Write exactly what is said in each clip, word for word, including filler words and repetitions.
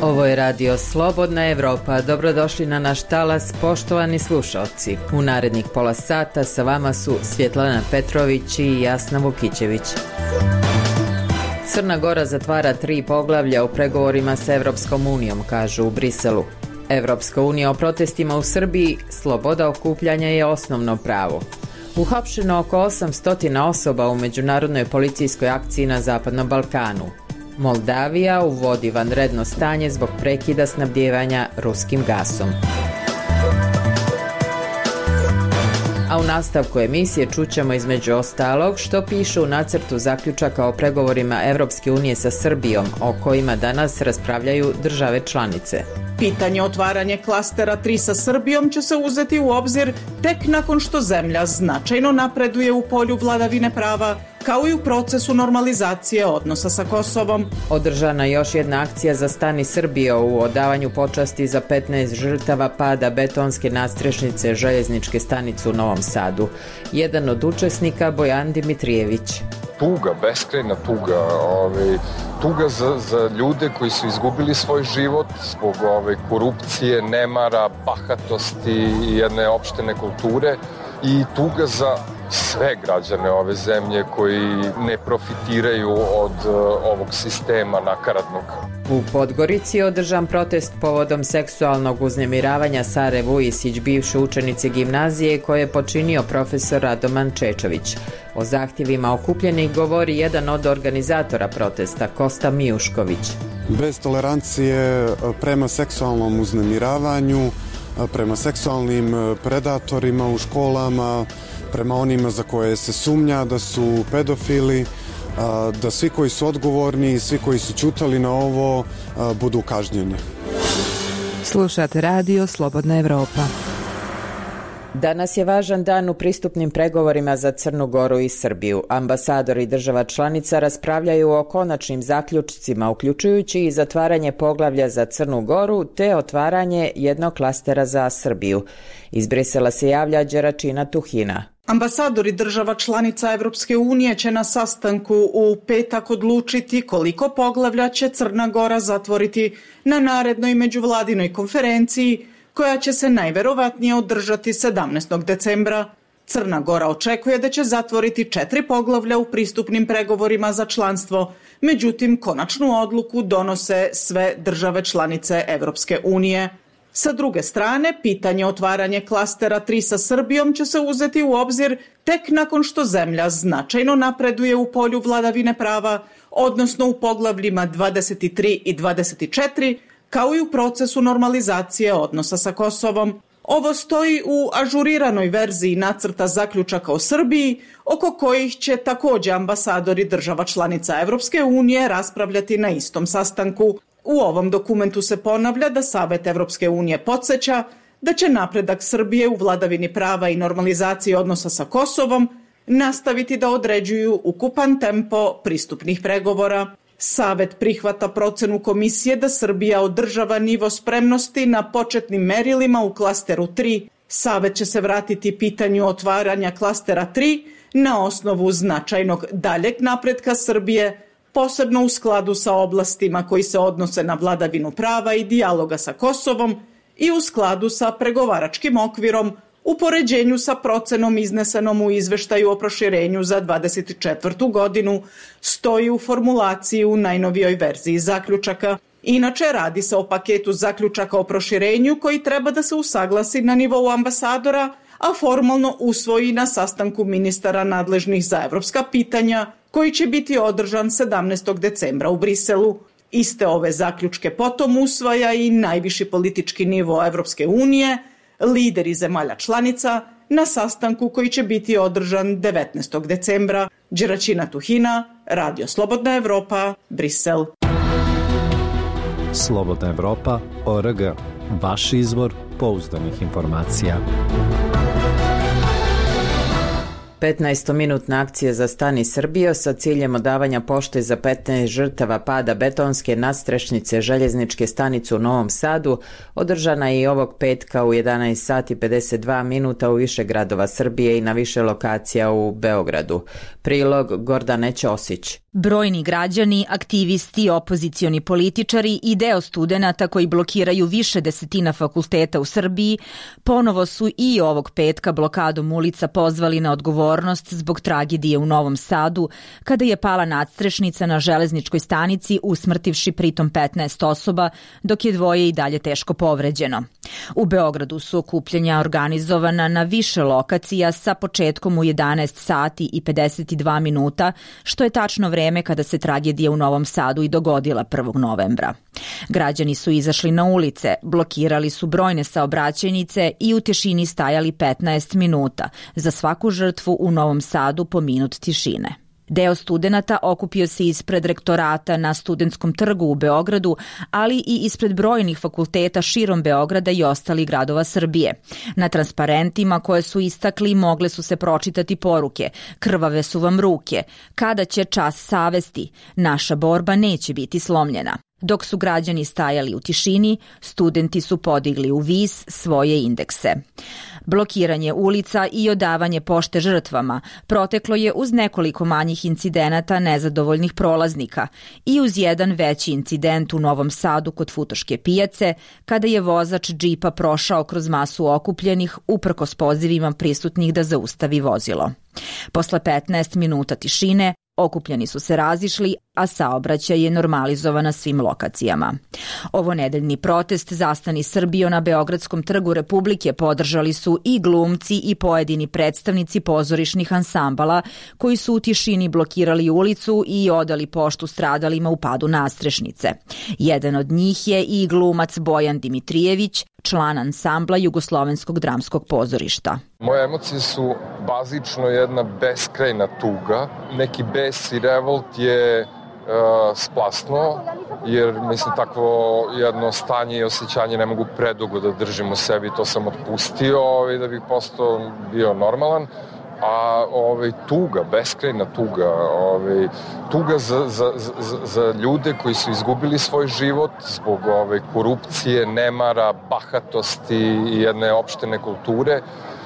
Ovo je radio Slobodna Evropa. Dobrodošli na naš talas, poštovani slušalci. U narednih pola sata sa vama su Svjetlana Petrović i Jasna Vukićević. Crna Gora zatvara tri poglavlja u pregovorima sa Evropskom unijom, kažu u Briselu. Evropska unija o protestima u Srbiji, sloboda okupljanja je osnovno pravo. Uhapšeno oko osamsto osoba u međunarodnoj policijskoj akciji na Zapadnom Balkanu. Moldavija uvodi vanredno stanje zbog prekida snabdijevanja ruskim gasom. A u nastavku emisije čućemo između ostalog što piše u nacrtu zaključaka o pregovorima Evropske unije sa Srbijom, o kojima danas raspravljaju države članice. Pitanje otvaranja klastera tri sa Srbijom će se uzeti u obzir tek nakon što zemlja značajno napreduje u polju vladavine prava, kao i u procesu normalizacije odnosa sa Kosovom. Održana je još jedna akcija za Stani Srbijo u odavanju počasti za petnaest žrtava pada betonske nadstrešnice željezničke stanice u Novom Sadu. Jedan od učesnika Bojan Dimitrijević. Tuga, beskrajna tuga, ovaj, tuga za, za ljude koji su izgubili svoj život zbog ovaj, korupcije, nemara, bahatosti i jedne opštene kulture i tuga za sve građane ove zemlje koji ne profitiraju od uh, ovog sistema nakaradnog. U Podgorici je održan protest povodom seksualnog uznemiravanja Sare Vujisić, bivše učenice gimnazije koje je počinio profesor Radoman Čečović. O zahtjevima okupljenih govori jedan od organizatora protesta, Kosta Mijušković. Bez tolerancije prema seksualnom uznemiravanju, prema seksualnim predatorima u školama, prema onima za koje se sumnja da su pedofili, da svi koji su odgovorni i svi koji su ćutali na ovo budu kažnjeni. Slušate radio Slobodna Evropa. Danas je važan dan u pristupnim pregovorima za Crnu Goru i Srbiju. Ambasadori država članica raspravljaju o konačnim zaključcima, uključujući i zatvaranje poglavlja za Crnu Goru te otvaranje jednog klastera za Srbiju. Iz Brisela se javlja Đeračina Tuhina. Ambasadori država članica Evropske unije će na sastanku u petak odlučiti koliko poglavlja će Crna Gora zatvoriti na narednoj međuvladinoj konferenciji koja će se najverovatnije održati sedamnaestog decembra. Crna Gora očekuje da će zatvoriti četiri poglavlja u pristupnim pregovorima za članstvo, međutim konačnu odluku donose sve države članice Evropske unije. Sa druge strane, pitanje otvaranja klastera tri sa Srbijom će se uzeti u obzir tek nakon što zemlja značajno napreduje u polju vladavine prava, odnosno u poglavljima dvadeset tri i dvadeset četiri, kao i u procesu normalizacije odnosa sa Kosovom. Ovo stoji u ažuriranoj verziji nacrta zaključaka o Srbiji, oko kojih će također ambasadori država članica Evropske unije raspravljati na istom sastanku. U ovom dokumentu se ponavlja da Savet Evropske unije podsjeća da će napredak Srbije u vladavini prava i normalizaciji odnosa sa Kosovom nastaviti da određuju ukupan tempo pristupnih pregovora. Savet prihvata procenu komisije da Srbija održava nivo spremnosti na početnim merilima u klasteru tri. Savet će se vratiti pitanju otvaranja klastera tri na osnovu značajnog daljeg napretka Srbije, posebno u skladu sa oblastima koji se odnose na vladavinu prava i dijaloga sa Kosovom i u skladu sa pregovaračkim okvirom u poređenju sa procenom iznesenom u izveštaju o proširenju za dvadeset četvrtu godinu, stoji u formulaciji u najnovijoj verziji zaključaka. Inače, radi se o paketu zaključaka o proširenju koji treba da se usaglasi na nivou ambasadora, a formalno usvoji na sastanku ministara nadležnih za evropska pitanja, koji će biti održan sedamnaestog decembra u Briselu. Iste ove zaključke potom usvaja i najviši politički nivo Evropske unije, lideri zemalja članica, na sastanku koji će biti održan devetnaestog decembra. Đeračina Tuhina, Radio Slobodna Evropa, Brisel. Slobodna Evropa, O R G, vaš izvor pouzdanih informacija. petnaestominutna akcija za Stani Srbijo sa ciljem odavanja pošte za petnaest žrtava pada betonske nadstrešnice željezničke stanice u Novom Sadu održana je i ovog petka u jedanaest sati pedeset dva minuta u više gradova Srbije i na više lokacija u Beogradu. Prilog Gordane Ćosić. Brojni građani, aktivisti, opozicioni političari i deo studenata koji blokiraju više desetina fakulteta u Srbiji ponovo su i ovog petka blokadom ulica pozvali na odgovornost zbog tragedije u Novom Sadu kada je pala nadstrešnica na železničkoj stanici usmrtivši pritom petnaest osoba, dok je dvoje i dalje teško povređeno. U Beogradu su okupljanja organizovana na više lokacija sa početkom u jedanaest sati i pedeset dva minuta, što je tačno vreme kada se tragedija u Novom Sadu i dogodila prvog novembra. Građani su izašli na ulice, blokirali su brojne saobraćajnice i u tišini stajali petnaest minuta, za svaku žrtvu u Novom Sadu po minut tišine. Deo studenata okupio se ispred rektorata na Studentskom trgu u Beogradu, ali i ispred brojnih fakulteta širom Beograda i ostalih gradova Srbije. Na transparentima koje su istakli mogle su se pročitati poruke: krvave su vam ruke, kada će čas savesti, naša borba neće biti slomljena. Dok su građani stajali u tišini, studenti su podigli u vis svoje indekse. Blokiranje ulica i odavanje pošte žrtvama proteklo je uz nekoliko manjih incidenata nezadovoljnih prolaznika i uz jedan veći incident u Novom Sadu kod Futoške pijace, kada je vozač džipa prošao kroz masu okupljenih uprkos pozivima prisutnih da zaustavi vozilo. Posle petnaest minuta tišine, okupljeni su se razišli, a saobraćaj je normalizovan na svim lokacijama. Ovo nedeljni protest Zastani Srbijo na Beogradskom trgu Republike podržali su i glumci i pojedini predstavnici pozorišnih ansambala koji su u tišini blokirali ulicu i odali poštu stradalima u padu nadstrešnice. Jedan od njih je i glumac Bojan Dimitrijević, član ansambla Jugoslovenskog dramskog pozorišta. Moje emocije su bazično jedna beskrajna tuga. Neki bes i revolt je uh, splasno, jer mislim takvo jedno stanje i osjećanje ne mogu predugo da držim u sebi. To sam otpustio i da bih postao bio normalan. A ovaj, tuga, beskrajna tuga, ovaj, tuga za, za, za, za ljude koji su izgubili svoj život zbog ovaj, korupcije, nemara, bahatosti i jedne opšte nekulture,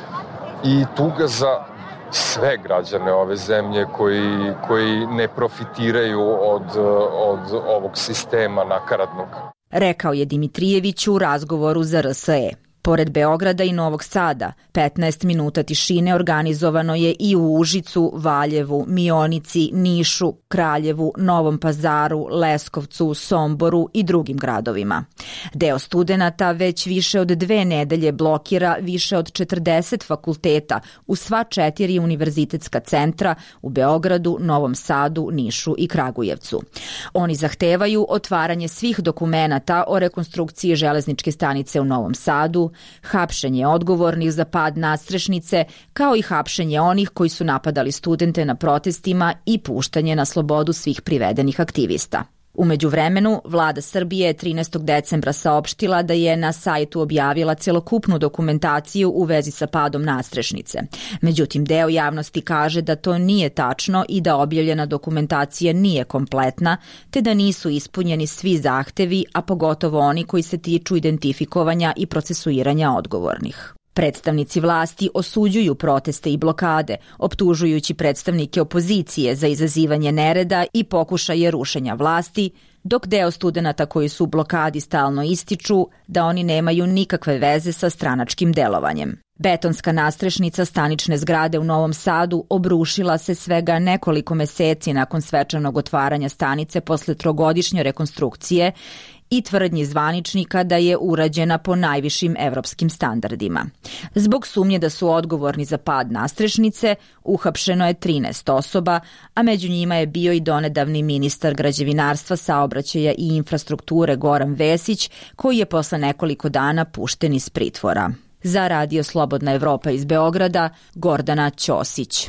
i tuga za sve građane ove zemlje koji, koji ne profitiraju od, od ovog sistema nakaradnog. Rekao je Dimitrijević u razgovoru za R S E. Pored Beograda i Novog Sada, petnaest minuta tišine organizovano je i u Užicu, Valjevu, Mionici, Nišu, Kraljevu, Novom Pazaru, Leskovcu, Somboru i drugim gradovima. Deo studenata već više od dve nedelje blokira više od četrdeset fakulteta u sva četiri univerzitetska centra u Beogradu, Novom Sadu, Nišu i Kragujevcu. Oni zahtevaju otvaranje svih dokumenata o rekonstrukciji železničke stanice u Novom Sadu, hapšenje odgovornih za pad nadstrešnice, kao i hapšenje onih koji su napadali studente na protestima i puštanje na slobodu svih privedenih aktivista. U međuvremenu, vlada Srbije je trinaestog decembra saopštila da je na sajtu objavila celokupnu dokumentaciju u vezi sa padom nadstrešnice. Međutim, deo javnosti kaže da to nije tačno i da objavljena dokumentacija nije kompletna, te da nisu ispunjeni svi zahtevi, a pogotovo oni koji se tiču identifikovanja i procesuiranja odgovornih. Predstavnici vlasti osuđuju proteste i blokade, optužujući predstavnike opozicije za izazivanje nereda i pokušaje rušenja vlasti, dok deo studenata koji su u blokadi stalno ističu da oni nemaju nikakve veze sa stranačkim delovanjem. Betonska nadstrešnica stanične zgrade u Novom Sadu obrušila se svega nekoliko meseci nakon svečanog otvaranja stanice posle trogodišnje rekonstrukcije i tvrdnji zvaničnika da je urađena po najvišim evropskim standardima. Zbog sumnje da su odgovorni za pad nadstrešnice, uhapšeno je trinaest osoba, a među njima je bio i donedavni ministar građevinarstva, saobraćaja i infrastrukture Goran Vesić, koji je posle nekoliko dana pušten iz pritvora. Za Radio Slobodna Evropa iz Beograda, Gordana Ćosić.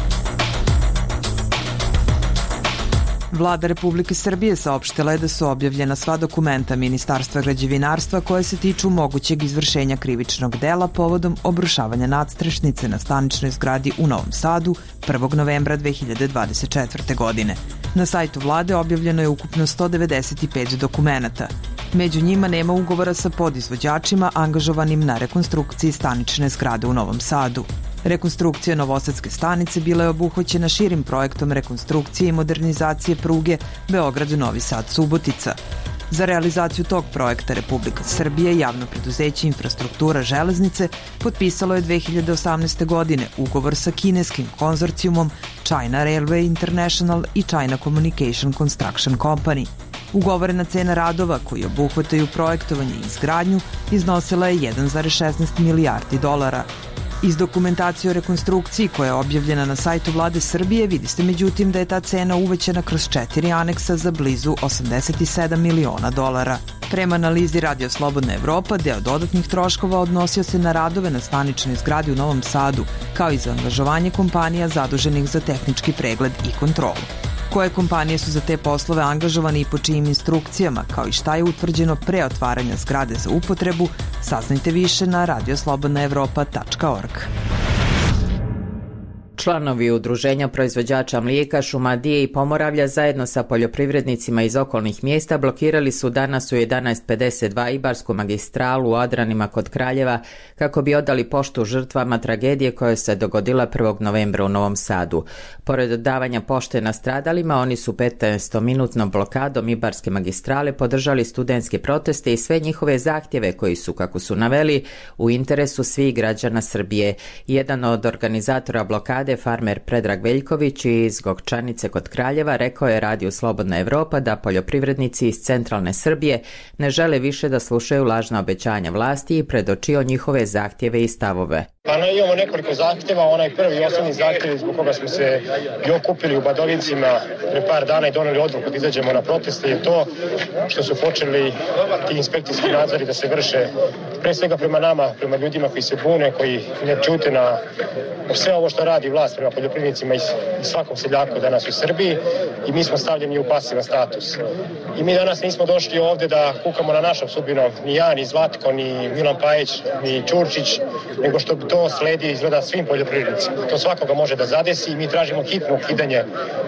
Vlada Republike Srbije saopštila je da su objavljena sva dokumenta Ministarstva građevinarstva koje se tiču mogućeg izvršenja krivičnog dela povodom obrušavanja nadstrešnice na staničnoj zgradi u Novom Sadu prvog novembra dve hiljade dvadeset četvrte. godine. Na sajtu vlade objavljeno je ukupno sto devedeset pet dokumenata. Među njima nema ugovora sa podizvođačima angažovanim na rekonstrukciji stanične zgrade u Novom Sadu. Rekonstrukcija Novosadske stanice bila je obuhvaćena širim projektom rekonstrukcije i modernizacije pruge Beograd-Novi Sad-Subotica. Za realizaciju tog projekta Republika Srbija i javno preduzeće Infrastruktura železnice potpisalo je dve hiljade osamnaeste. godine ugovor sa kineskim konzorcijumom China Railway International i China Communication Construction Company. Ugovorena cena radova koji obuhvataju projektovanje i izgradnju iznosila je jedan zarez šesnaest milijardi dolara. Iz dokumentacije o rekonstrukciji koja je objavljena na sajtu Vlade Srbije vidi se međutim da je ta cena uvećana kroz četiri aneksa za blizu osamdeset sedam miliona dolara. Prema analizi Radio Slobodna Evropa, deo dodatnih troškova odnosio se na radove na staničnoj zgradi u Novom Sadu, kao i za angažovanje kompanija zaduženih za tehnički pregled i kontrolu. Koje kompanije su za te poslove angažovane i po čijim instrukcijama, kao i šta je utvrđeno pre otvaranja zgrade za upotrebu, saznajte više na radio slobodna evropa tačka org. Članovi Udruženja proizvođača mlijeka, Šumadije i Pomoravlja zajedno sa poljoprivrednicima iz okolnih mjesta blokirali su danas u jedanaest pedeset dva Ibarsku magistralu u Adranima kod Kraljeva kako bi odali poštu žrtvama tragedije koja se dogodila prvog novembra u Novom Sadu. Pored davanja pošte nastradalima, oni su petnaestominutnom blokadom Ibarske magistrale podržali studentske proteste i sve njihove zahtjeve koji su, kako su naveli, u interesu svih građana Srbije. Jedan od organizatora blokade, farmer Predrag Veljković iz Gokčanice kod Kraljeva, rekao je Radio Slobodna Evropa da poljoprivrednici iz centralne Srbije ne žele više da slušaju lažna obećanja vlasti i predočio njihove zahtjeve i stavove. Pa no, imamo nekoliko zahtjeva, onaj prvi i osnovni zahtjev zbog koga smo se i okupili u Badovincima pre par dana i doneli odluku da izađemo na proteste je to što su počeli ti inspekcijski nadzori da se vrše pre svega prema nama, prema ljudima koji se bune, koji ne čute na sve ovo što radi vlast prema poljoprivrednicima i svakom seljaku danas u Srbiji i mi smo stavljeni u pasivan status. I mi danas nismo došli ovde da kukamo na našom sudbinom, ni ja, ni Zlatko, ni Milan Pajić, ni Ćurčić, nego što to sledi izgleda svim poljoprivrednicima. To svakoga može da zadesi i mi tražimo hitno ukidanje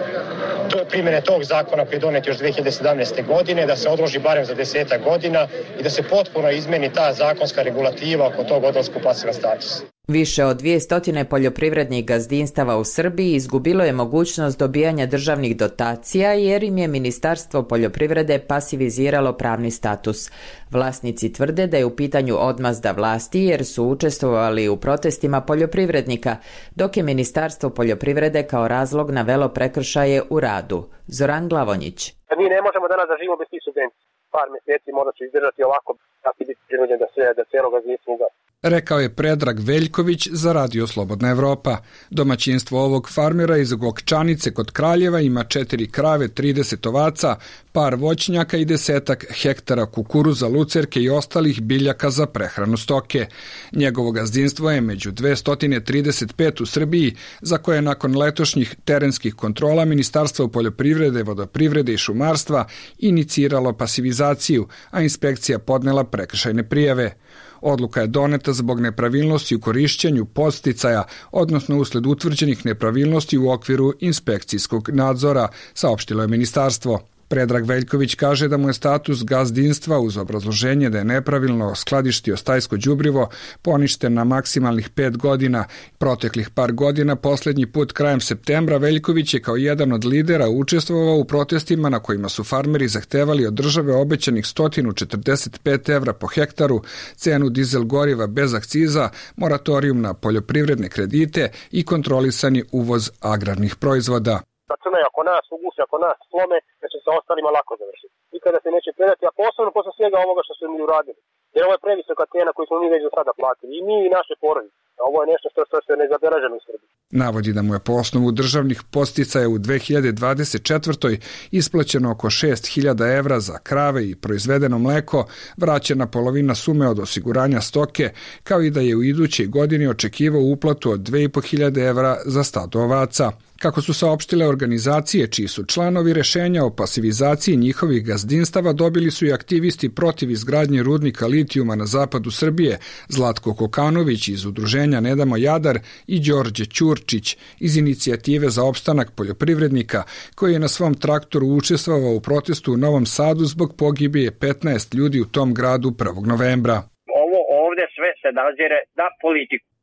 primjene tog zakona koji je donet još dve hiljade sedamnaeste. godine, da se odloži barem za desetak godina i da se potpuno izmeni ta zakonska regulativa oko tog odlaska u pasivan status. Više od dvjesto poljoprivrednih gazdinstava u Srbiji izgubilo je mogućnost dobijanja državnih dotacija jer im je Ministarstvo poljoprivrede pasiviziralo pravni status. Vlasnici tvrde da je u pitanju odmazda vlasti jer su učestvovali u protestima poljoprivrednika, dok je Ministarstvo poljoprivrede kao razlog navelo prekršaje u radu. Zoran Glavonjić. Mi ne možemo danas da živimo bez tih subvencija. Par mjeseci možda ću izdržati ovako, da će biti prinuđen da se da cijelo gazdinstvo ugasi. Rekao je Predrag Veljković za Radio Slobodna Evropa. Domaćinstvo ovog farmera iz Gokčanice kod Kraljeva ima četiri krave, trideset ovaca, par voćnjaka i desetak hektara kukuruza, lucerke i ostalih biljaka za prehranu stoke. Njegovo gazdinstvo je među dvesta trideset pet u Srbiji, za koje nakon letošnjih terenskih kontrola Ministarstvo poljoprivrede, vodoprivrede i šumarstva iniciralo pasivizaciju, a inspekcija podnela prekršajne prijave. Odluka je doneta zbog nepravilnosti u korišćenju podsticaja, odnosno usled utvrđenih nepravilnosti u okviru inspekcijskog nadzora, saopštilo je ministarstvo. Predrag Veljković kaže da mu je status gazdinstva uz obrazloženje da je nepravilno skladištio stajsko đubrivo poništen na maksimalnih pet godina. Proteklih par godina, posljednji put krajem septembra, Veljković je kao jedan od lidera učestvovao u protestima na kojima su farmeri zahtevali od države obećanih sto četrdeset pet evra po hektaru, cenu dizel goriva bez akciza, moratorijum na poljoprivredne kredite i kontrolisani uvoz agrarnih proizvoda. Računaju ako nas uguše, ako nas slome, da će se ostalima lako završiti. Nikada se neće predati, a posebno posle svega ovoga što su mi uradili. Jer ovo je previsoka cena koju smo mi već do sada platili. I mi i naše porodice. Ovo je nešto što, što se ne zabeleženo u Srbiji. Navodi da mu je po osnovu državnih podsticaja u dve hiljade dvadeset četvrtoj isplaćeno oko šest hiljada evra za krave i proizvedeno mleko, vraćena polovina sume od osiguranja stoke, kao i da je u idućoj godini očekivao uplatu od dve i po hiljade evra za stado ovaca. Kako su saopštile organizacije čiji su članovi, rešenja o pasivizaciji njihovih gazdinstava dobili su i aktivisti protiv izgradnje rudnika litijuma na zapadu Srbije, Zlatko Kokanović iz udruženja Ne damo Jadar i Đorđe Ćurčić iz inicijative za opstanak poljoprivrednika, koji je na svom traktoru učestvovao u protestu u Novom Sadu zbog pogibije petnaest ljudi u tom gradu prvog novembra. Ovo ovde sve se nazire na politiku.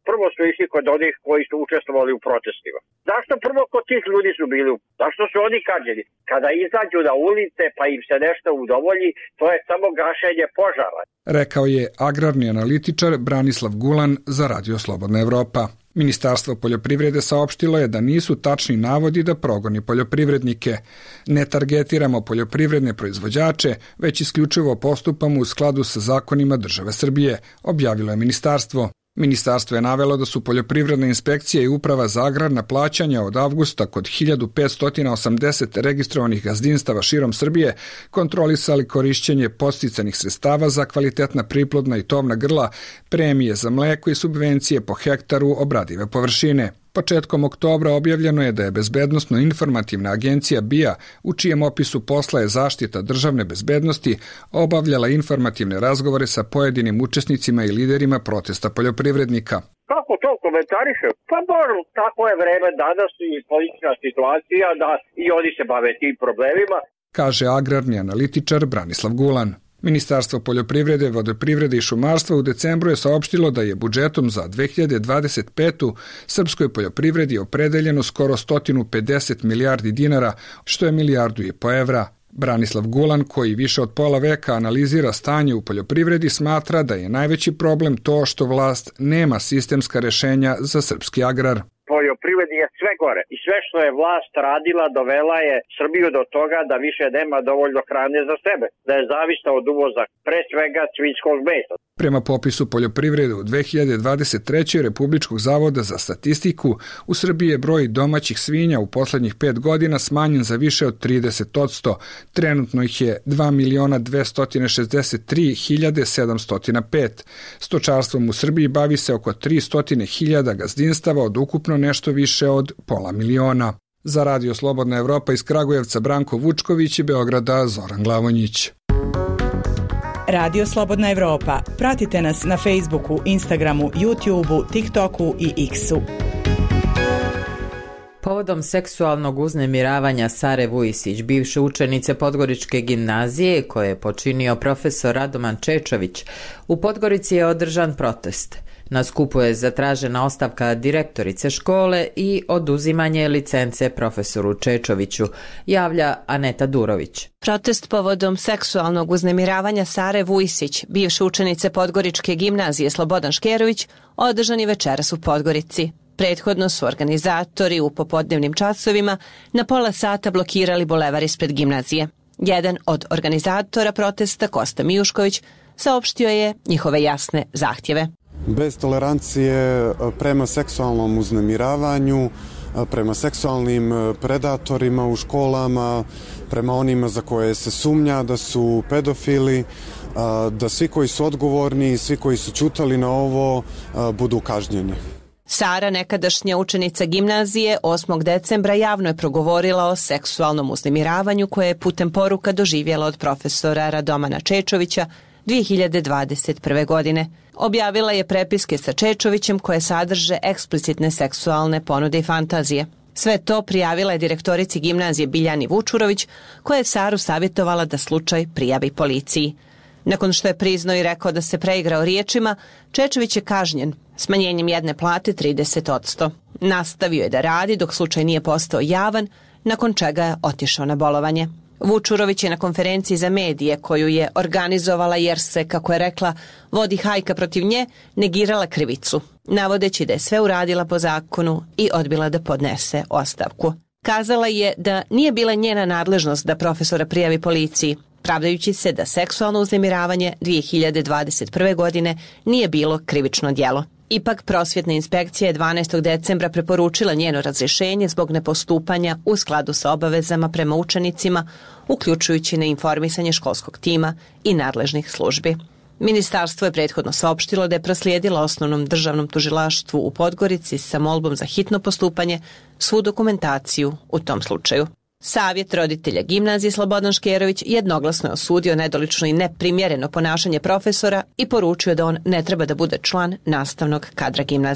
prvo su išli kod onih koji su učestvovali u protestima. Zašto prvo kod tih ljudi su bili? Zašto su oni kažnjeni? Kada izađu na ulice pa im se nešto udovolji, to je samo gašenje požara. Rekao je agrarni analitičar Branislav Gulan za Radio Slobodna Evropa. Ministarstvo poljoprivrede saopštilo je da nisu tačni navodi da progoni poljoprivrednike. Ne targetiramo poljoprivredne proizvođače, već isključivo postupamo u skladu sa zakonima države Srbije, objavilo je ministarstvo. Ministarstvo je navelo da su poljoprivredna inspekcija i uprava za agrarna plaćanja od avgusta kod hiljadu petsto osamdeset registrovanih gazdinstava širom Srbije kontrolisali korišćenje podsticanih sredstava za kvalitetna priplodna i tovna grla, premije za mleko i subvencije po hektaru obradive površine. Početkom oktobra objavljeno je da je Bezbednosno-informativna agencija B I A, u čijem opisu posla je zaštita državne bezbednosti, obavljala informativne razgovore sa pojedinim učesnicima i liderima protesta poljoprivrednika. Kako to komentariše? Pa dobro, tako je vreme danas i politička situacija da i oni se bave tim problemima, kaže agrarni analitičar Branislav Gulan. Ministarstvo poljoprivrede, vodoprivrede i šumarstva u decembru je saopštilo da je budžetom za dve hiljade dvadeset petu srpskoj poljoprivredi opredeljeno skoro sto pedeset milijardi dinara, što je milijardu i po evra. Branislav Gulan, koji više od pola veka analizira stanje u poljoprivredi, smatra da je najveći problem to što vlast nema sistemska rešenja za srpski agrar. Poljoprivredi je sve gore i sve što je vlast radila dovela je Srbiju do toga da više nema dovoljno hrane za sebe, da je zavisna od uvoza, pre svega svinjskog mesa. Prema popisu poljoprivrede u dve hiljade dvadeset trećoj. Republičkog zavoda za statistiku, u Srbiji je broj domaćih svinja u poslednjih pet godina smanjen za više od trideset posto. Trenutno ih je dva miliona dvesta šezdeset tri hiljade sedamsto pet. Stočarstvom u Srbiji bavi se oko tristo hiljada gazdinstava od ukupno nešto više od pola miliona. Za Radio Slobodna Evropa iz Kragujevca Branko Vučković i Beograda Zoran Glavonjić. Radio Slobodna Evropa. Pratite nas na Facebooku, Instagramu, YouTubeu, TikToku i X-u. Povodom seksualnog uznemiravanja Sare Vujisić, bivše učenice Podgoričke gimnazije, koje je počinio profesor Radoman Čečović, u Podgorici je održan protest. Na skupu je zatražena ostavka direktorice škole i oduzimanje licence profesoru Čečoviću, javlja Aneta Durović. Protest povodom seksualnog uznemiravanja Sare Vujisić, bivše učenice Podgoričke gimnazije Slobodan Škerović, održan je večeras u Podgorici. Prethodno su organizatori u popodnevnim časovima na pola sata blokirali bulevar ispred gimnazije. Jedan od organizatora protesta, Kosta Mijušković, saopštio je njihove jasne zahtjeve. Bez tolerancije prema seksualnom uznemiravanju, prema seksualnim predatorima u školama, prema onima za koje se sumnja da su pedofili, da svi koji su odgovorni i svi koji su ćutali na ovo budu kažnjeni. Sara, nekadašnja učenica gimnazije, osmog decembra javno je progovorila o seksualnom uznemiravanju koje je putem poruka doživjela od profesora Radomana Čečovića dve hiljade dvadeset prve. godine. Objavila je prepiske sa Čečovićem koje sadrže eksplicitne seksualne ponude i fantazije. Sve to prijavila je direktorici gimnazije Biljani Vučurović, koja je Saru savjetovala da slučaj prijavi policiji. Nakon što je priznao i rekao da se preigrao riječima, Čečović je kažnjen smanjenjem jedne plate trideset posto. Nastavio je da radi dok slučaj nije postao javan, nakon čega je otišao na bolovanje. Vučurović je na konferenciji za medije koju je organizovala jer se, kako je rekla, vodi hajka protiv nje, negirala krivicu, navodeći da je sve uradila po zakonu i odbila da podnese ostavku. Kazala je da nije bila njena nadležnost da profesora prijavi policiji, pravdajući se da seksualno uznemiravanje dve hiljade dvadeset prve. godine nije bilo krivično djelo. Ipak prosvjetna inspekcija je dvanaestog decembra preporučila njeno razrješenje zbog nepostupanja u skladu sa obavezama prema učenicima, uključujući neinformisanje školskog tima i nadležnih službi. Ministarstvo je prethodno saopštilo da je proslijedilo osnovnom državnom tužilaštvu u Podgorici sa molbom za hitno postupanje svu dokumentaciju u tom slučaju. Savjet roditelja gimnazije Slobodan Škerović jednoglasno je osudio nedolično i neprimjereno ponašanje profesora i poručio da on ne treba da bude član nastavnog kadra gimnazije.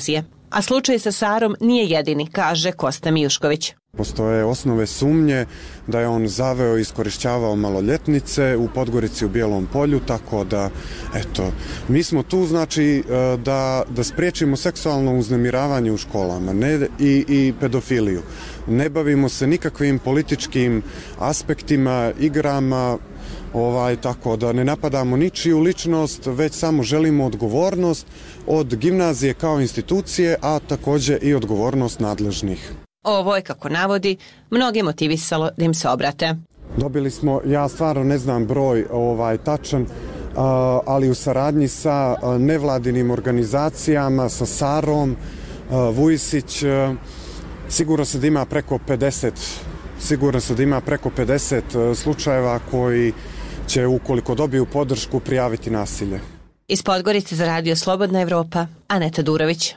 A slučaj sa Sarom nije jedini, kaže Kosta Mijušković. Postoje osnove sumnje da je on zaveo i iskorišćavao maloljetnice u Podgorici u Bijelom polju, tako da, eto, mi smo tu, znači, da, da spriječimo seksualno uznemiravanje u školama, ne, i, i pedofiliju. Ne bavimo se nikakvim političkim aspektima, igrama, ovaj, tako da ne napadamo ničiju ličnost, već samo želimo odgovornost od gimnazije kao institucije, a također i odgovornost nadležnih. Ovo je, kako navodi, mnogi motivisalo da im se obrate. Dobili smo, ja stvarno ne znam broj ovaj tačan, ali u saradnji sa nevladinim organizacijama, sa Sarom, Vujisić, sigurno se da ima preko pedeset, sigurno se da ima preko pedeset slučajeva koji će, ukoliko dobiju podršku, prijaviti nasilje. Iz Podgorice za Radio Slobodna Evropa, Aneta Durović.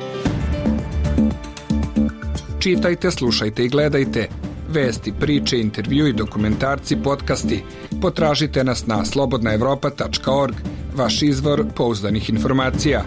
Čitajte, slušajte i gledajte. Vesti, priče, intervju i dokumentarci, podcasti. Potražite nas na slobodna evropa tačka org, vaš izvor pouzdanih informacija.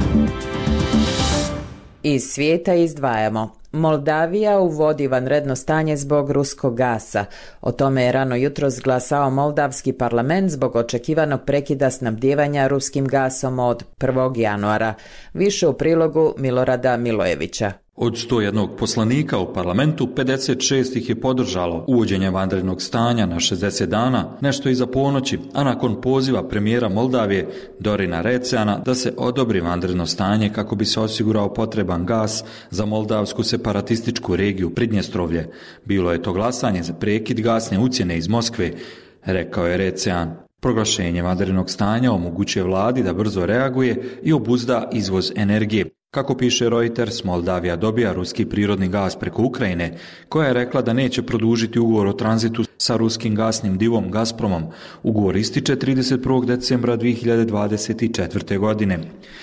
Iz svijeta izdvajamo. Moldavija uvodi vanredno stanje zbog ruskog gasa. O tome je rano jutros glasao Moldavski parlament zbog očekivanog prekida snabdijevanja ruskim gasom od prvog januara. Više u prilogu Milorada Milojevića. Od sto jednog poslanika u parlamentu, pedeset šest ih je podržalo uvođenje vanrednog stanja na šezdeset dana, nešto iza ponoći, a nakon poziva premijera Moldavije Dorina Receana da se odobri vanredno stanje kako bi se osigurao potreban gas za moldavsku separatističku regiju Pridnjestrovlje. Bilo je to glasanje za prekid gasne ucjene iz Moskve, rekao je Recean. Proglašenje vanrednog stanja omogućuje vladi da brzo reaguje i obuzda izvoz energije. Kako piše Reuters, Moldavija dobija ruski prirodni gas preko Ukrajine, koja je rekla da neće produžiti ugovor o tranzitu sa ruskim gasnim divom Gazpromom. Ugovor ističe trideset prvog decembra dvije hiljade dvadeset četvrte. godine.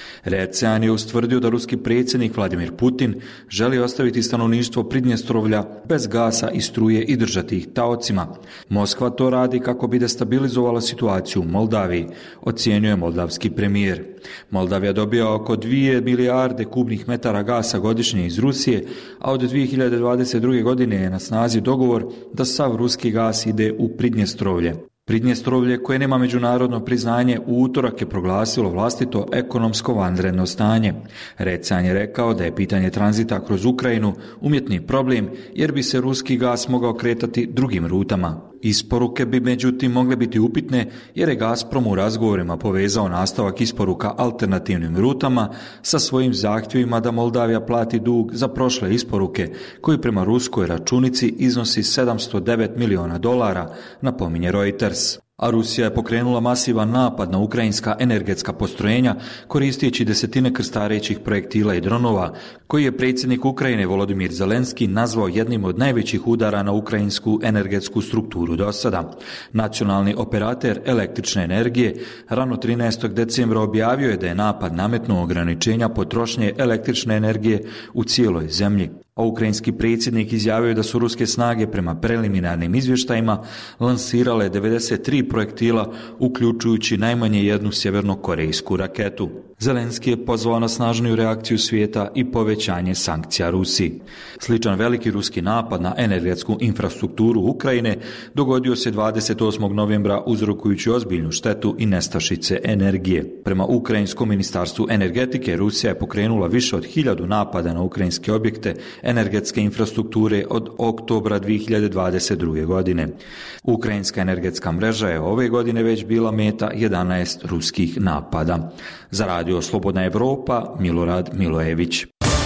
Recean je ustvrdio da ruski predsjednik Vladimir Putin želi ostaviti stanovništvo Pridnjestrovlja bez gasa i struje i držati ih taocima. Moskva to radi kako bi destabilizovala situaciju u Moldaviji, ocjenjuje moldavski premijer. Moldavija dobija oko dvije milijarde kubnih metara gasa godišnje iz Rusije, a od dvije hiljade dvadeset druge. godine je na snazi dogovor da sav ruski gas ide u Pridnjestrovlje. Pridnjestrovlje, koje nema međunarodno priznanje, u utorak je proglasilo vlastito ekonomsko vanredno stanje. Recean je rekao da je pitanje tranzita kroz Ukrajinu umjetni problem jer bi se ruski gas mogao kretati drugim rutama. Isporuke bi međutim mogle biti upitne jer je Gazprom u razgovorima povezao nastavak isporuka alternativnim rutama sa svojim zahtjevima da Moldavija plati dug za prošle isporuke koji prema ruskoj računici iznosi sedamsto devet miliona dolara, napominje Reuters. A Rusija je pokrenula masivan napad na ukrajinska energetska postrojenja koristeći desetine krstarećih projektila i dronova, koji je predsjednik Ukrajine Volodimir Zelenski nazvao jednim od najvećih udara na ukrajinsku energetsku strukturu do sada. Nacionalni operater električne energije rano trinaestog decembra objavio je da je napad nametnuo ograničenja potrošnje električne energije u cijeloj zemlji. A ukrajinski predsjednik izjavio da su ruske snage prema preliminarnim izvještajima lansirale devedeset tri projektila, uključujući najmanje jednu sjevernokorejsku raketu. Zelenski je pozvao na snažniju reakciju svijeta i povećanje sankcija Rusiji. Sličan veliki ruski napad na energetsku infrastrukturu Ukrajine dogodio se dvadeset osmog novembra uzrokujući ozbiljnu štetu i nestašice energije. Prema Ukrajinskom ministarstvu energetike, Rusija je pokrenula više od hiljadu napada na ukrajinske objekte energetske infrastrukture od oktobra dvije hiljade dvadeset druge. godine. Ukrajinska energetska mreža je ove godine već bila meta jedanaest ruskih napada. Za Radio Slobodna Evropa, Milorad Milojević.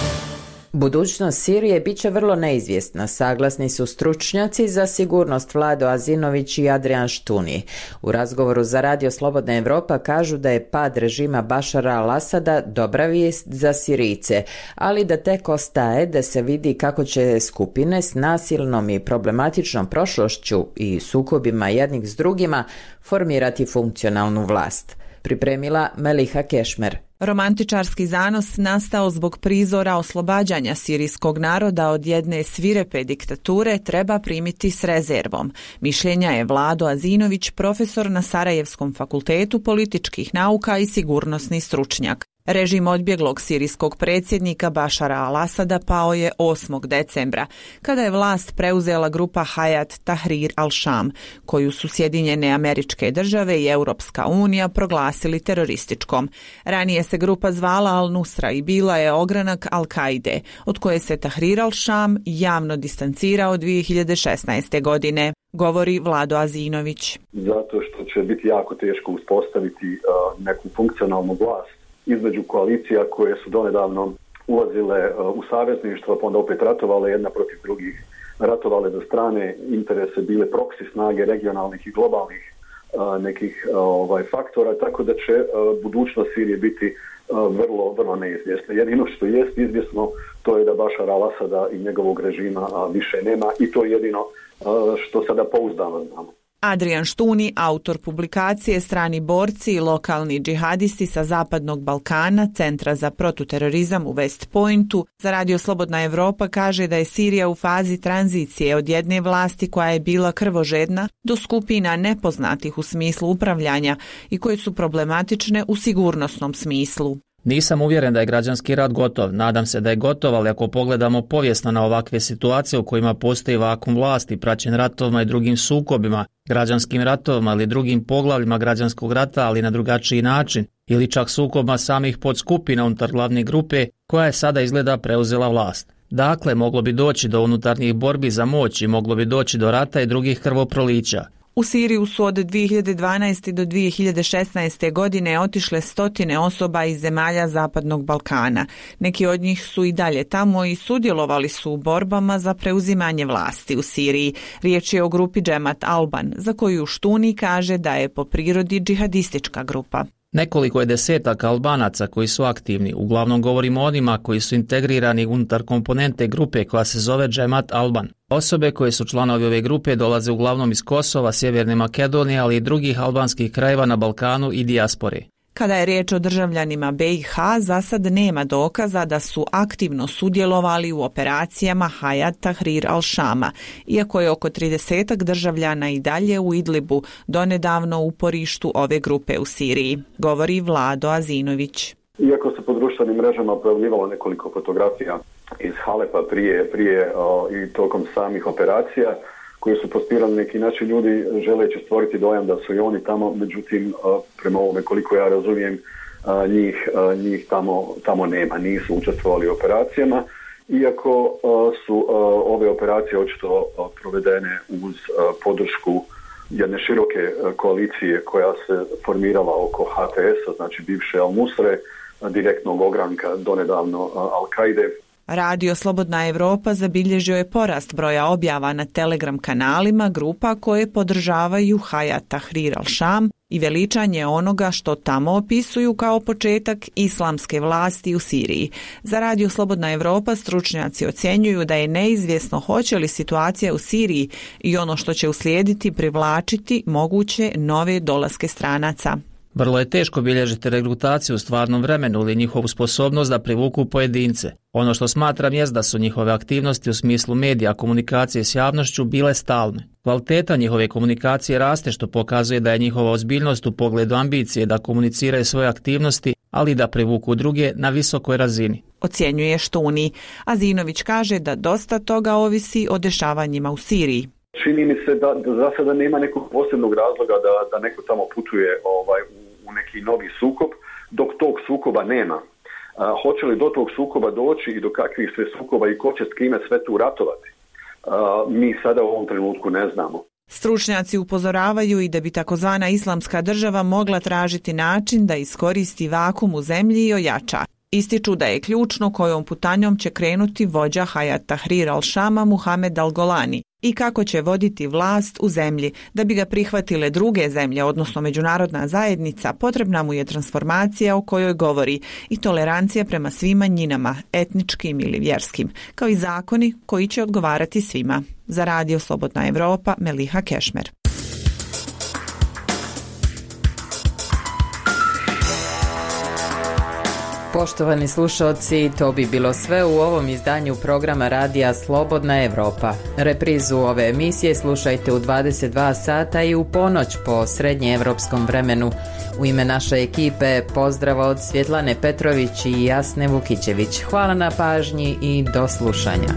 Budućnost Sirije bit će vrlo neizvjesna, saglasni su stručnjaci za sigurnost Vlado Azinović i Adrian Štuni. U razgovoru za Radio Slobodna Evropa kažu da je pad režima Bašara al-Asada dobra vijest za Sirijce, ali da tek ostaje da se vidi kako će skupine s nasilnom i problematičnom prošlošću i sukobima jednih s drugima formirati funkcionalnu vlast. Pripremila Meliha Kešmer. Romantičarski zanos nastao zbog prizora oslobađanja sirijskog naroda od jedne svirepe diktature treba primiti s rezervom. Mišljenja je Vlado Azinović, profesor na Sarajevskom fakultetu političkih nauka i sigurnosni stručnjak. Režim odbjeglog sirijskog predsjednika Bašara al-Asada pao je osmog decembra, kada je vlast preuzela grupa Hayat Tahrir al-Sham, koju su Sjedinjene Američke Države i Europska unija proglasili terorističkom. Ranije se grupa zvala Al-Nusra i bila je ogranak Al-Kaide, od koje se Tahrir al-Sham javno distancirao dvije hiljade šesnaeste. godine, govori Vlado Azinović. Zato što će biti jako teško uspostaviti uh, neku funkcionalnu vlast između koalicija koje su donedavno ulazile uh, u savezništvo, pa onda opet ratovale jedna protiv drugih, ratovale za strane interese, bile proksi snage regionalnih i globalnih uh, nekih uh, ovaj faktora, tako da će uh, budućnost Sirije biti uh, vrlo, vrlo neizvjesna. Jedino što jest izvjesno, to je da Bašar al-Asada i njegovog režima uh, više nema, i to je jedino uh, što sada pouzdano znamo. Adrian Štuni, autor publikacije Strani borci i lokalni džihadisti sa Zapadnog Balkana, Centra za protuterorizam u West Pointu, za Radio Slobodna Evropa kaže da je Sirija u fazi tranzicije od jedne vlasti koja je bila krvožedna do skupina nepoznatih u smislu upravljanja i koje su problematične u sigurnosnom smislu. Nisam uvjeren da je građanski rat gotov, nadam se da je gotov, ali ako pogledamo povijesno na ovakve situacije u kojima postoji vakum vlasti, praćen ratovima i drugim sukobima, građanskim ratovima ili drugim poglavljima građanskog rata, ali na drugačiji način, ili čak sukobima samih podskupina unutar glavne grupe koja je sada izgleda preuzela vlast. Dakle, moglo bi doći do unutarnjih borbi za moć i moglo bi doći do rata i drugih krvoprolića. U Siriju su od dvije hiljade dvanaeste. do dvije hiljade šesnaeste. godine otišle stotine osoba iz zemalja Zapadnog Balkana. Neki od njih su i dalje tamo i sudjelovali su u borbama za preuzimanje vlasti u Siriji. Riječ je o grupi Džemat Alban, za koju Štuni kaže da je po prirodi džihadistička grupa. Nekoliko je desetaka Albanaca koji su aktivni, uglavnom govorimo o onima koji su integrirani unutar komponente grupe koja se zove Džemat Alban. Osobe koje su članovi ove grupe dolaze uglavnom iz Kosova, Sjeverne Makedonije, ali i drugih albanskih krajeva na Balkanu i dijaspore. Kada je riječ o državljanima be i ha, za sad nema dokaza da su aktivno sudjelovali u operacijama Hayat Tahrir al-Shama, iako je oko tridesetak državljana i dalje u Idlibu, donedavno u uporištu ove grupe u Siriji, govori Vlado Azinović. Iako se po društvenim mrežama pojavljivalo nekoliko fotografija iz Halepa prije, prije o, i tokom samih operacija, koji su postirali neki naši ljudi želeći stvoriti dojam da su i oni tamo, međutim, prema ovome koliko ja razumijem, njih, njih tamo, tamo nema, nisu učestvovali u operacijama, iako su ove operacije očito provedene uz podršku jedne široke koalicije koja se formirala oko ha te esa, znači bivše Al-Nusre, direktnog ogranka donedavno Al-Kaide. Radio Slobodna Evropa zabilježio je porast broja objava na Telegram kanalima grupa koje podržavaju Hayat Tahrir al-Sham i veličanje onoga što tamo opisuju kao početak islamske vlasti u Siriji. Za Radio Slobodna Evropa stručnjaci ocjenjuju da je neizvjesno hoće li situacija u Siriji i ono što će uslijediti privlačiti moguće nove dolaske stranaca. Vrlo je teško bilježiti regrutaciju u stvarnom vremenu ili njihovu sposobnost da privuku pojedince. Ono što smatram jest da su njihove aktivnosti u smislu medija, komunikacije s javnošću bile stalne. Kvaliteta njihove komunikacije raste, što pokazuje da je njihova ozbiljnost u pogledu ambicije da komuniciraju svoje aktivnosti, ali i da privuku druge na visokoj razini. Ocjenjuje Štuni. Azinović kaže da dosta toga ovisi o dešavanjima u Siriji. Čini mi se da, da za sada nema nekog posebnog razloga da, da neko tamo putuje ovaj, u, u neki novi sukob, dok tog sukoba nema. A, hoće li do tog sukoba doći i do kakvih sve sukoba i ko će s kime sve tu ratovati? A, mi sada u ovom trenutku ne znamo. Stručnjaci upozoravaju i da bi takozvana islamska država mogla tražiti način da iskoristi vakum u zemlji i ojača. Ističu da je ključno kojom putanjom će krenuti vođa Hayat Tahrir al-Shama Muhamed al-Golani i kako će voditi vlast u zemlji. Da bi ga prihvatile druge zemlje, odnosno međunarodna zajednica, potrebna mu je transformacija o kojoj govori i tolerancija prema svim manjinama, etničkim ili vjerskim, kao i zakoni koji će odgovarati svima. Za Radio Slobodna Evropa, Meliha Kešmer. Poštovani slušalci, to bi bilo sve u ovom izdanju programa radija Slobodna Evropa. Reprizu ove emisije slušajte u dvadeset dva sata i u ponoć po srednjeevropskom vremenu. U ime naše ekipe pozdrav od Svjetlane Petrović i Jasne Vukićević. Hvala na pažnji i do slušanja.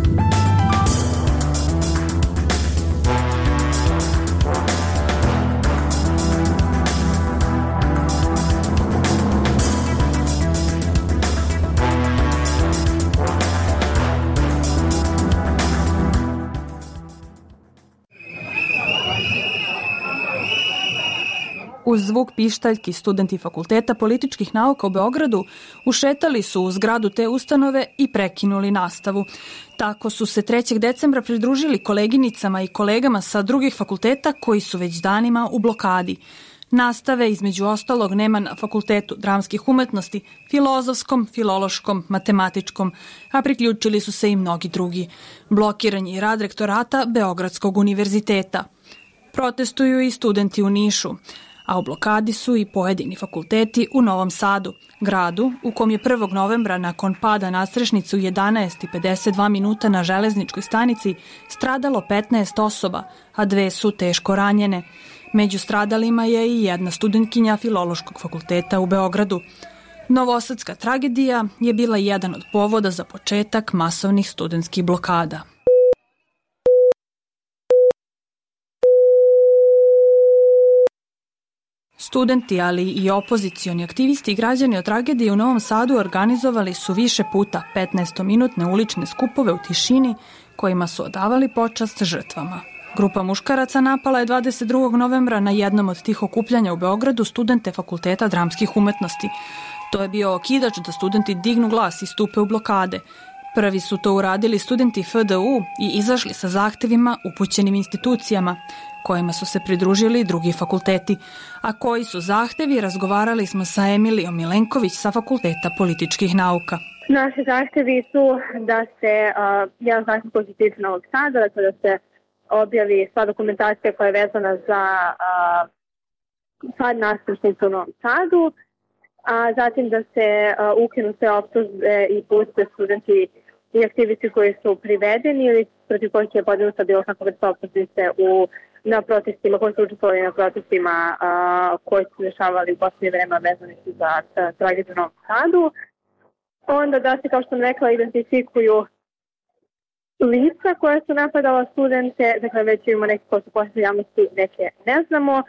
Uz zvuk pištaljki studenti Fakulteta političkih nauka u Beogradu ušetali su u zgradu te ustanove i prekinuli nastavu. Tako su se trećeg decembra pridružili koleginicama i kolegama sa drugih fakulteta koji su već danima u blokadi. Nastave, između ostalog, nema na Fakultetu dramskih umetnosti, filozofskom, filološkom, matematičkom, a priključili su se i mnogi drugi. Blokiran je rad rektorata Beogradskog univerziteta. Protestuju i studenti u Nišu, a u blokadi su i pojedini fakulteti u Novom Sadu, gradu u kom je prvog novembra nakon pada nadstrešnice u jedanaest i pedeset dva minuta na železničkoj stanici stradalo petnaest osoba, a dve su teško ranjene. Među stradalima je i jedna studentkinja Filološkog fakulteta u Beogradu. Novosadska tragedija je bila jedan od povoda za početak masovnih studentskih blokada. Studenti, ali i opozicioni aktivisti i građani o tragediji u Novom Sadu organizovali su više puta petnaestominutne ulične skupove u tišini kojima su odavali počast žrtvama. Grupa muškaraca napala je dvadeset drugog novembra na jednom od tih okupljanja u Beogradu studente Fakulteta dramskih umetnosti. To je bio okidač da studenti dignu glas i stupe u blokade. Prvi su to uradili studenti F D U i izašli sa zahtevima upućenim institucijama, kojima su se pridružili drugi fakulteti. A koji su zahtevi, razgovarali smo sa Emilijom Milenković sa Fakulteta političkih nauka. Naši zahtevi su da se, uh, jedan zahtev koji se tiče Novog Sada, dakle da se objavi sva dokumentacija koja je vezana za uh, sad nadstrešnicu u Novom Sadu, a zatim da se uh, ukinu sve optužbe i puste studenti i aktivisti koji su privedeni ili protiv kojih je podinuta bilo kakva vrsta optužnice u na protestima, koji su učestvovali na protestima uh, koji su dešavali u posljednje vreme vezani su za uh, tragediju u Novom Sadu. Onda da se, kao što sam rekla, identifikuju lica koje su napadala studente, dakle već imamo neke koje su posljednje javnosti, neke ne znamo, uh,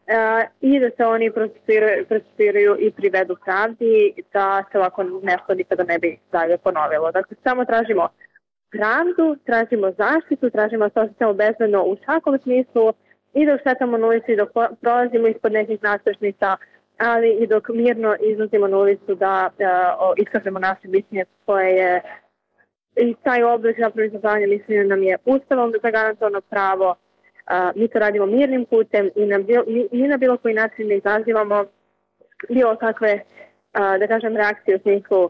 i da se oni procesuiraju i privedu pravdi, da se ovako nešto nikada ne bi dalje ponovilo. Dakle, samo tražimo pravdu, tražimo zaštitu, tražimo se osjećamo bezbedno u svakom smislu i dok šetamo na ulici, dok prolazimo ispod nekih nadstrešnica, ali i dok mirno izlazimo na ulicu da uh, iskažemo naše mišljenje koje je i taj oblik zapravo izražavanja mišljenja nam je ustavom zagarantovano pravo. Uh, mi to radimo mirnim putem i na bilo, mi, mi na bilo koji način ne izazivamo bilo kakve, uh, da kažem, reakcije u smislu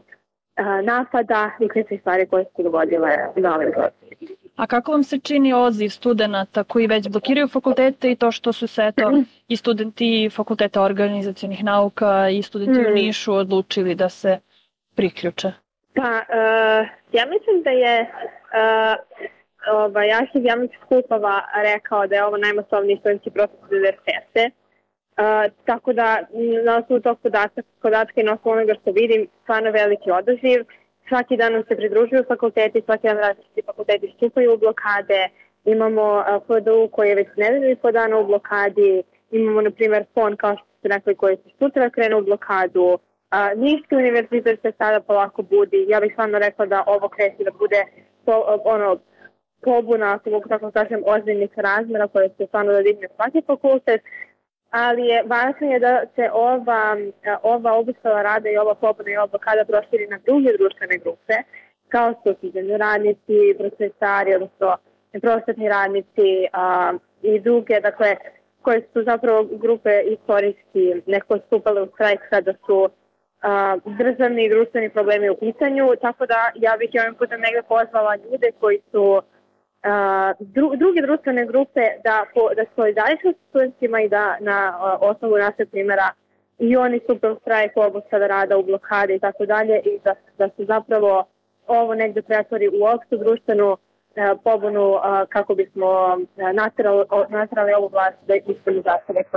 napada i kričnih stvari koje su dogodile na ovim procesima. A kako vam se čini odziv studenta koji već blokiraju fakultete i to što su se eto, mm. i studenti Fakulteta organizacionih nauka i studenti mm. u Nišu odlučili da se priključe? Pa, uh, ja mislim da je uh, ovaj, arhiv javnih skupova rekao da je ovo najmasovniji studentski protest u univerzitete. Uh, tako da na osnovu tog podatka, podatka i na osnovu onoga što vidim, stvarno veliki odaziv. Svaki dan nam se pridružuju fakulteti, svaki dan različiti fakulteti stupaju u blokade. Imamo uh, F D U koji je već nedelju i po dana u blokadi. Imamo, na primjer, F O N, kao što ste rekli, koji se sutra krenu u blokadu. Uh, Niški univerzitet se sada polako budi. Ja bih stvarno rekla da ovo kreće da bude po, ono, pobuna, ako mogu tako kažem, ozbiljnih razmera koje se stvarno da digne svaki fakultet. Ali je važno je da se ova, ova obustava rada i ova pobuna i ova blokada proširi na druge društvene grupe, kao su studentski radnici, prosvetari, odnosno prosvetni radnici a, i druge, dakle, koje su zapravo grupe istorijski neko stupale u štrajk kada su a, državni i društveni problemi u pitanju, tako da ja bih ovim putem negde pozvala ljude koji su Uh, dru, druge društvene grupe da, po, da solidarišu s studentima i da na uh, osnovu našeg primjera i oni stupe u štrajk, obustave rada, u blokade i tako dalje i da, da se zapravo ovo negde pretvori u opštu društvenu pobunu kako bismo naterali, naterali ovu vlast da ispuni zahteve koje.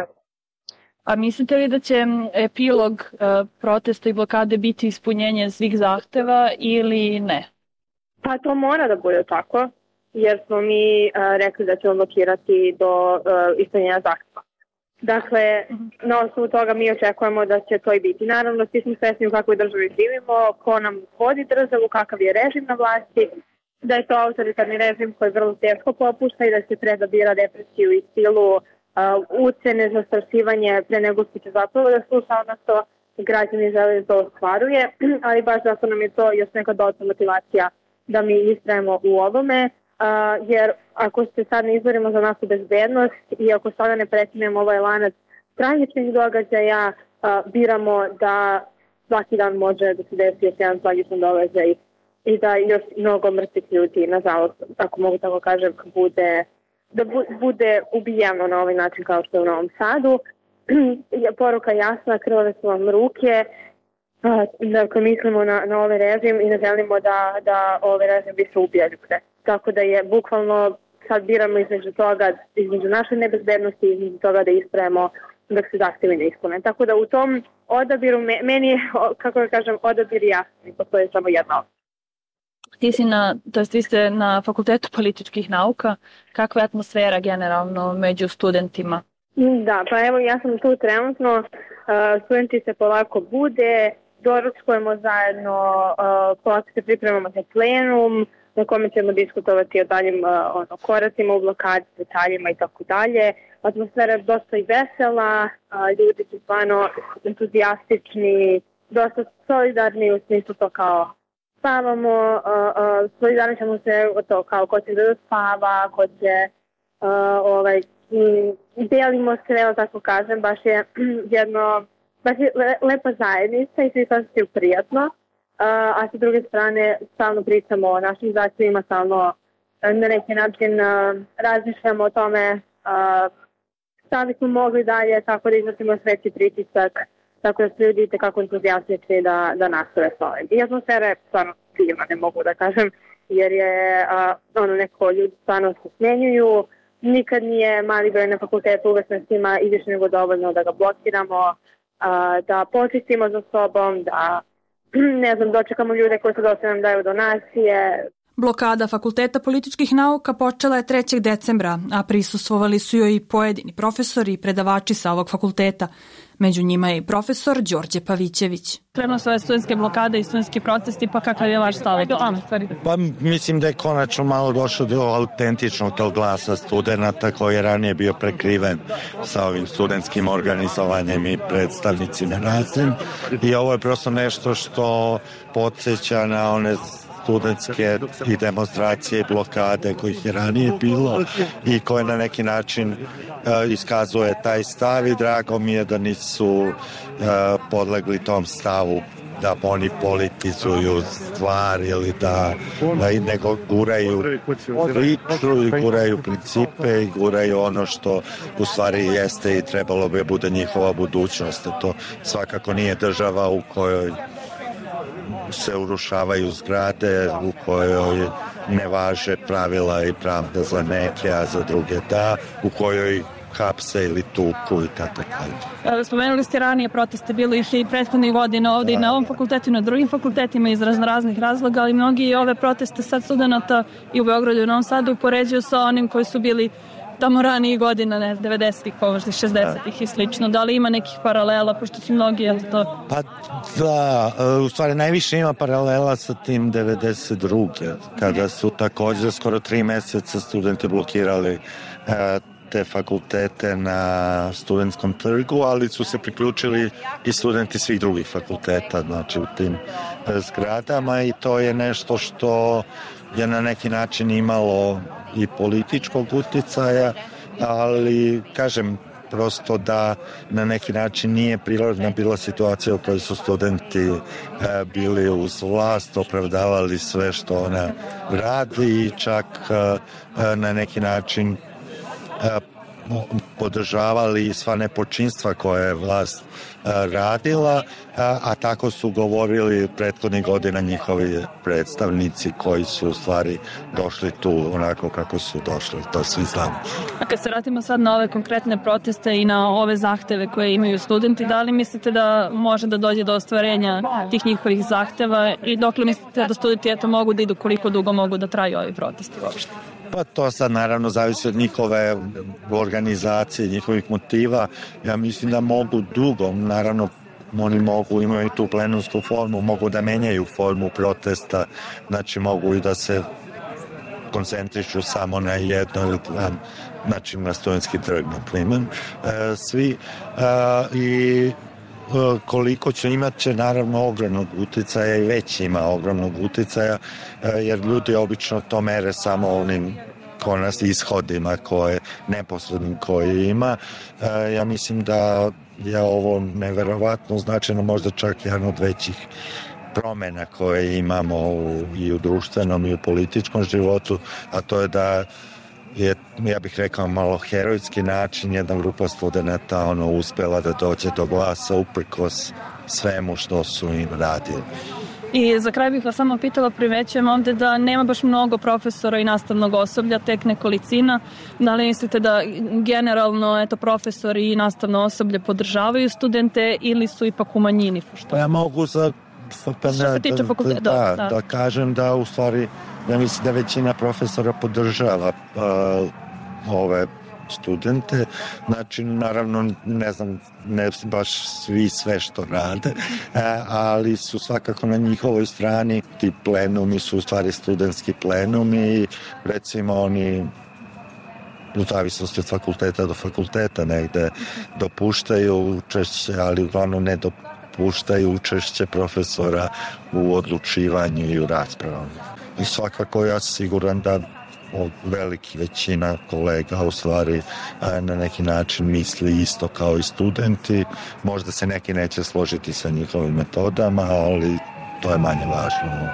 A mislite li da će epilog protesta i blokade biti ispunjenje svih zahteva ili ne? Pa to mora da bude tako, jer smo mi rekli da ćemo blokirati do ispunjenja zahteva. Dakle, na osnovu toga mi očekujemo da će to i biti. Naravno, svi smo svesni u kakvoj državi živimo, ko nam vodi državu, kakav je režim na vlasti, da je to autoritarni režim koji vrlo teško popušta i da se treba bira represiju i silu, uh, ucene, zastrašivanje pre nego što će zapravo da sluša ono što građani žele da to ostvaruje, ali baš zato nam je to još neka dodatna motivacija da mi istrajemo u ovome, uh, jer ako se sad ne izborimo za našu bezbednost i ako sada ne prekinemo ovaj lanac tragičnih događaja, uh, biramo da svaki dan može da se desi još jedan tragičan događaj i da još mnogo mrtvih ljudi, nažalost, ako mogu tako kažem, bude, da bu, bude ubijeno na ovaj način kao što je u Novom Sadu. Poruka jasna, krvave su vam ruke, dakle mislimo na, na ovaj režim i ne želimo da, da ovaj režim više ubija ljude. Tako da je bukvalno sad biramo između toga, između naše nebezbednosti, između toga da ispravimo dok se zahtevi ne ispune. Tako da u tom odabiru, meni je, kako da kažem, odabir jasni, postoji samo jedna opcija. Ti si na, to jest vi ste na Fakultetu političkih nauka. Kakva je atmosfera generalno među studentima? Da, pa evo ja sam tu trenutno, uh, studenti se polako bude, doručkujemo zajedno, uh, polako se pripremamo za plenum, na kome ćemo diskutovati o daljim uh, ono, koracima u blokadi, detaljima i tako dalje. Atmosfera je dosta i vesela, uh, ljudi su stvarno entuzijastični, dosta solidarni u smislu to kao spavamo, uh, uh, solidarno ćemo se to kao ko će da spava, ko će uh, ovaj, m, delimo se, evo tako kažem, baš je jedno, baš je lepa zajednica i svi se osjećaju prijatno, uh, a sa druge strane stalno pričamo o našim zahtjevima, stalno na neki način uh, razmišljamo o tome uh, šta bismo mogli dalje, tako da iznosimo sveći pritisak, tako da su ljudi kako entuzijastični da, da nastave s ovim. I atmosfera je stvarno divna, ne mogu da kažem, jer je a, ono neko ljudi stvarno se smenjuju, nikad nije mali broj na fakultetu, uvek nas ima i više nego dovoljno da ga blokiramo, a, da počistimo za sobom, da ne znam, dočekamo ljude koji su dosta nam daju donacije. Blokada Fakulteta političkih nauka počela je trećeg decembra, a prisustvovali su joj i pojedini profesori i predavači sa ovog fakulteta. Među njima je i profesor Đorđe Pavićević. Krenuo su ove studentske blokade i studentski protesti, pa kakav je vaš stav? Pa mislim da je konačno malo došlo do autentičnog tog glasa studenta koji je ranije bio prekriven sa ovim studentskim organizovanjem i predstavnicima raznim. I ovo je prosto nešto što podsjeća na one studentske i demonstracije i blokade kojih je ranije bilo i koje na neki način uh, iskazuje taj stav i drago mi je da nisu uh, podlegli tom stavu da oni politizuju stvar ili da, da nego guraju priču i guraju principe i guraju ono što u stvari jeste i trebalo bi bude njihova budućnost. To svakako nije država u kojoj se urušavaju zgrade, u kojoj ne važe pravila i pravda za neke, a za druge da, u kojoj hapse ili tuku i tako dalje. Spomenuli ste ranije proteste, bilo išli i prethodnih godina ovde i na ovom fakultetu i na drugim fakultetima iz raznih razloga, ali mnogi ove proteste sad studenta i u Beogradu i u Novom Sadu upoređuju sa onim koji su bili tamo ranije godina, ne, devedesetih, možda šezdesetih i slično. Da li ima nekih paralela, pošto su mnogi, je li to? Pa da, u stvari najviše ima paralela sa tim devedeset druge kada su također skoro tri meseca studenti blokirali te fakultete na studentskom trgu, ali su se priključili i studenti svih drugih fakulteta, znači u tim zgradama i to je nešto što je na neki način imalo i političkog uticaja, ali kažem prosto da na neki način nije prirodna bila situacija u kojoj su studenti e, bili uz vlast, opravdavali sve što ona radi i čak e, na neki način e, podržavali sva nepočinstva koje je vlast radila, a, a tako su govorili prethodnih godina njihovi predstavnici koji su u stvari došli tu onako kako su došli, to svi znamo. A kad se vratimo sad na ove konkretne proteste i na ove zahteve koje imaju studenti, da li mislite da može da dođe do ostvarenja tih njihovih zahteva i dokle mislite da studenti eto mogu da idu, koliko dugo mogu da traju ovi protesti uopšte? Pa to sad naravno zavisi od njihove organizacije, njihovih motiva. Ja mislim da mogu dugo, naravno oni mogu, imaju tu plenumsku formu, mogu da menjaju formu protesta, znači mogu i da se koncentrišu samo na jedno ili dva, znači na Studentski trg, na primjer, e, svi e, i koliko će imat će naravno ogromnog uticaja i već ima ogromnog uticaja jer ljudi obično to mere samo onim konac ishodima koje neposrednim koje ima. Ja mislim da je ovo neverovatno značajno, možda čak jedan od većih promena koje imamo u, i u društvenom i u političkom životu, a to je da je, ja bih rekao, malo herojski način jedna grupa studenta ono, uspela da dođe do glasa uprkos svemu što su im radili. I za kraj bih vas samo pitala, primećujem ovde da nema baš mnogo profesora i nastavnog osoblja, tek nekolicina. Da li mislite da generalno eto, profesori i nastavno osoblje podržavaju studente ili su ipak u manjini? Pa ja mogu za Što se tiče fakulteta, da, da. da kažem da u stvari ja mislim da većina profesora podržava uh, ove studente, znači naravno ne znam, ne baš svi sve što rade, ali su svakako na njihovoj strani. Ti plenumi su u stvari studentski plenumi i recimo oni u zavisnosti od fakulteta do fakulteta negde dopuštaju učešće, ali uglavnom ne dopuštaju učešće profesora u odlučivanju i u raspravama. I svakako ja sam siguran da veliki većina kolega u stvari na neki način misli isto kao i studenti. Možda se neki neće složiti sa njihovim metodama, ali to je manje važno.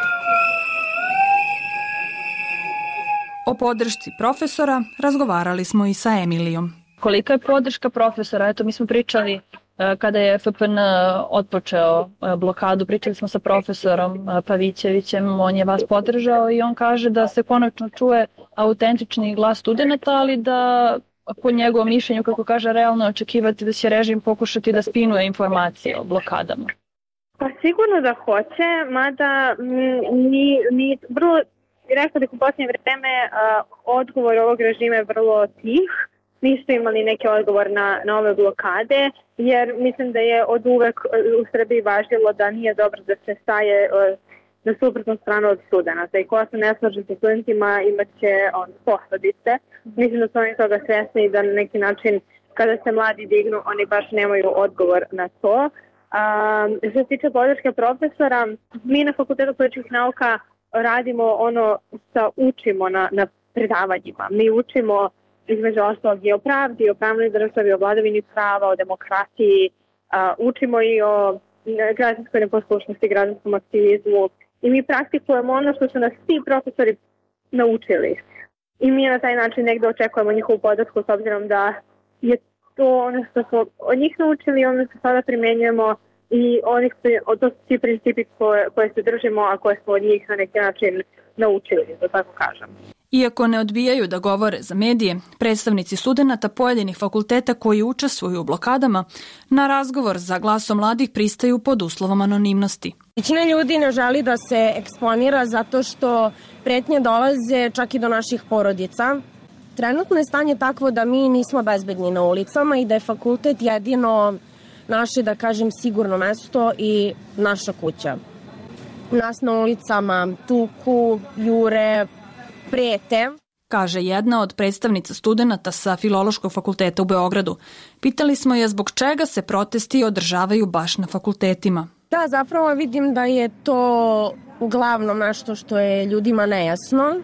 O podršci profesora razgovarali smo i sa Emilijom. Kolika je podrška profesora? Eto, mi smo pričali kada je F P N otpočeo blokadu, pričali smo sa profesorom Pavićevićem, on je vas podržao i on kaže da se konačno čuje autentični glas studenta, ali da po njegovom mišljenju, kako kaže, realno očekivati da će režim pokušati da spinuje informacije o blokadama. Pa sigurno da hoće, mada ni, ni vrlo, rekao da u posljednje vreme odgovor ovog režima je vrlo tih. Nisu imali neki odgovor na, na ove blokade, jer mislim da je od uvek u Srbiji važilo da nije dobro da se staje na suprotnu stranu od studenta. I ko se ne slaže sa studentima imat će on, posledice. Mislim da su oni toga svesni i da na neki način kada se mladi dignu, oni baš nemaju odgovor na to. A, što se tiče podrške profesora, mi na Fakultetu političkih nauka radimo ono što učimo na, na predavanjima. Mi učimo između ostalog i o pravdi, o pravnoj državi, o vladavini prava, o demokratiji, a, učimo i o građanskoj neposlušnosti, građanskom aktivizmu i mi praktikujemo ono što su nas svi profesori naučili. I mi na taj način negde očekujemo njihovu podršku s obzirom da je to ono što smo od njih naučili i ono što sada primenjujemo i onih, to su svi principi koje, koje se držimo, a koje smo od njih na neki način naučili, da tako kažem. Iako ne odbijaju da govore za medije, predstavnici studenata pojedinih fakulteta koji učestvuju u blokadama na razgovor za glasom mladih pristaju pod uslovom anonimnosti. Većina ljudi ne želi da se eksponira zato što pretnje dolaze čak i do naših porodica. Trenutno je stanje takvo da mi nismo bezbedni na ulicama i da je fakultet jedino naše, da kažem, sigurno mesto i naša kuća. Nas na ulicama tuku, jure, prete, kaže jedna od predstavnica studenata sa Filološkog fakulteta u Beogradu. Pitali smo je zbog čega se protesti održavaju baš na fakultetima. Da, zapravo vidim da je to uglavnom nešto što je ljudima nejasno.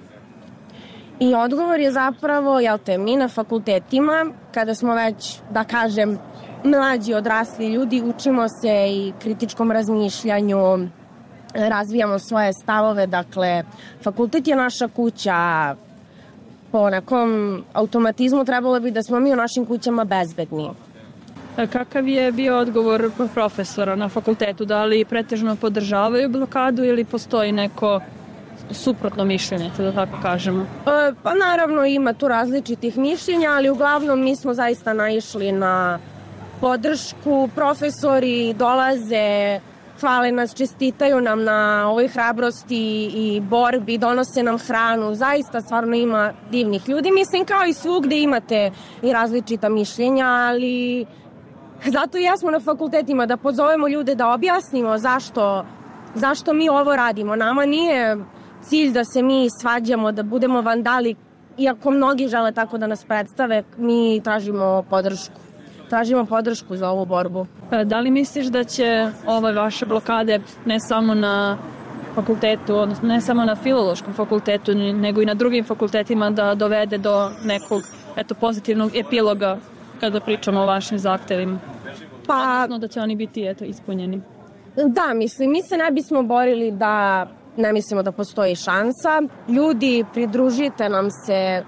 I odgovor je zapravo, jel te, mi na fakultetima, kada smo već, da kažem, mlađi odrasli ljudi, učimo se i kritičkom razmišljanju, razvijamo svoje stavove, dakle, fakultet je naša kuća, po nekom automatizmu trebalo bi da smo mi u našim kućama bezbedni. Kakav je bio odgovor profesora na fakultetu? Da li pretežno podržavaju blokadu ili postoji neko suprotno mišljenje, da tako kažemo? E, pa naravno ima tu različitih mišljenja, ali uglavnom mi smo zaista naišli na podršku. Profesori dolaze, hvale nas, čestitaju nam na ovoj hrabrosti i borbi, donose nam hranu. Zaista stvarno ima divnih ljudi. Mislim, kao i svugde imate i različita mišljenja, ali zato i ja smo na fakultetima da pozovemo ljude da objasnimo zašto, zašto mi ovo radimo. Nama nije cilj da se mi svađamo, da budemo vandali, iako mnogi žele tako da nas predstave, mi tražimo podršku. Tražimo podršku za ovu borbu. Da li misliš da će ove vaše blokade ne samo na fakultetu, odnosno ne samo na filološkom fakultetu, nego i na drugim fakultetima da dovede do nekog eto, pozitivnog epiloga kada pričamo o vašim zahtevima? Pa, odnosno da će oni biti eto, ispunjeni. Da, mislim, mi se ne bismo borili da ne mislimo da postoji šansa. Ljudi, pridružite nam se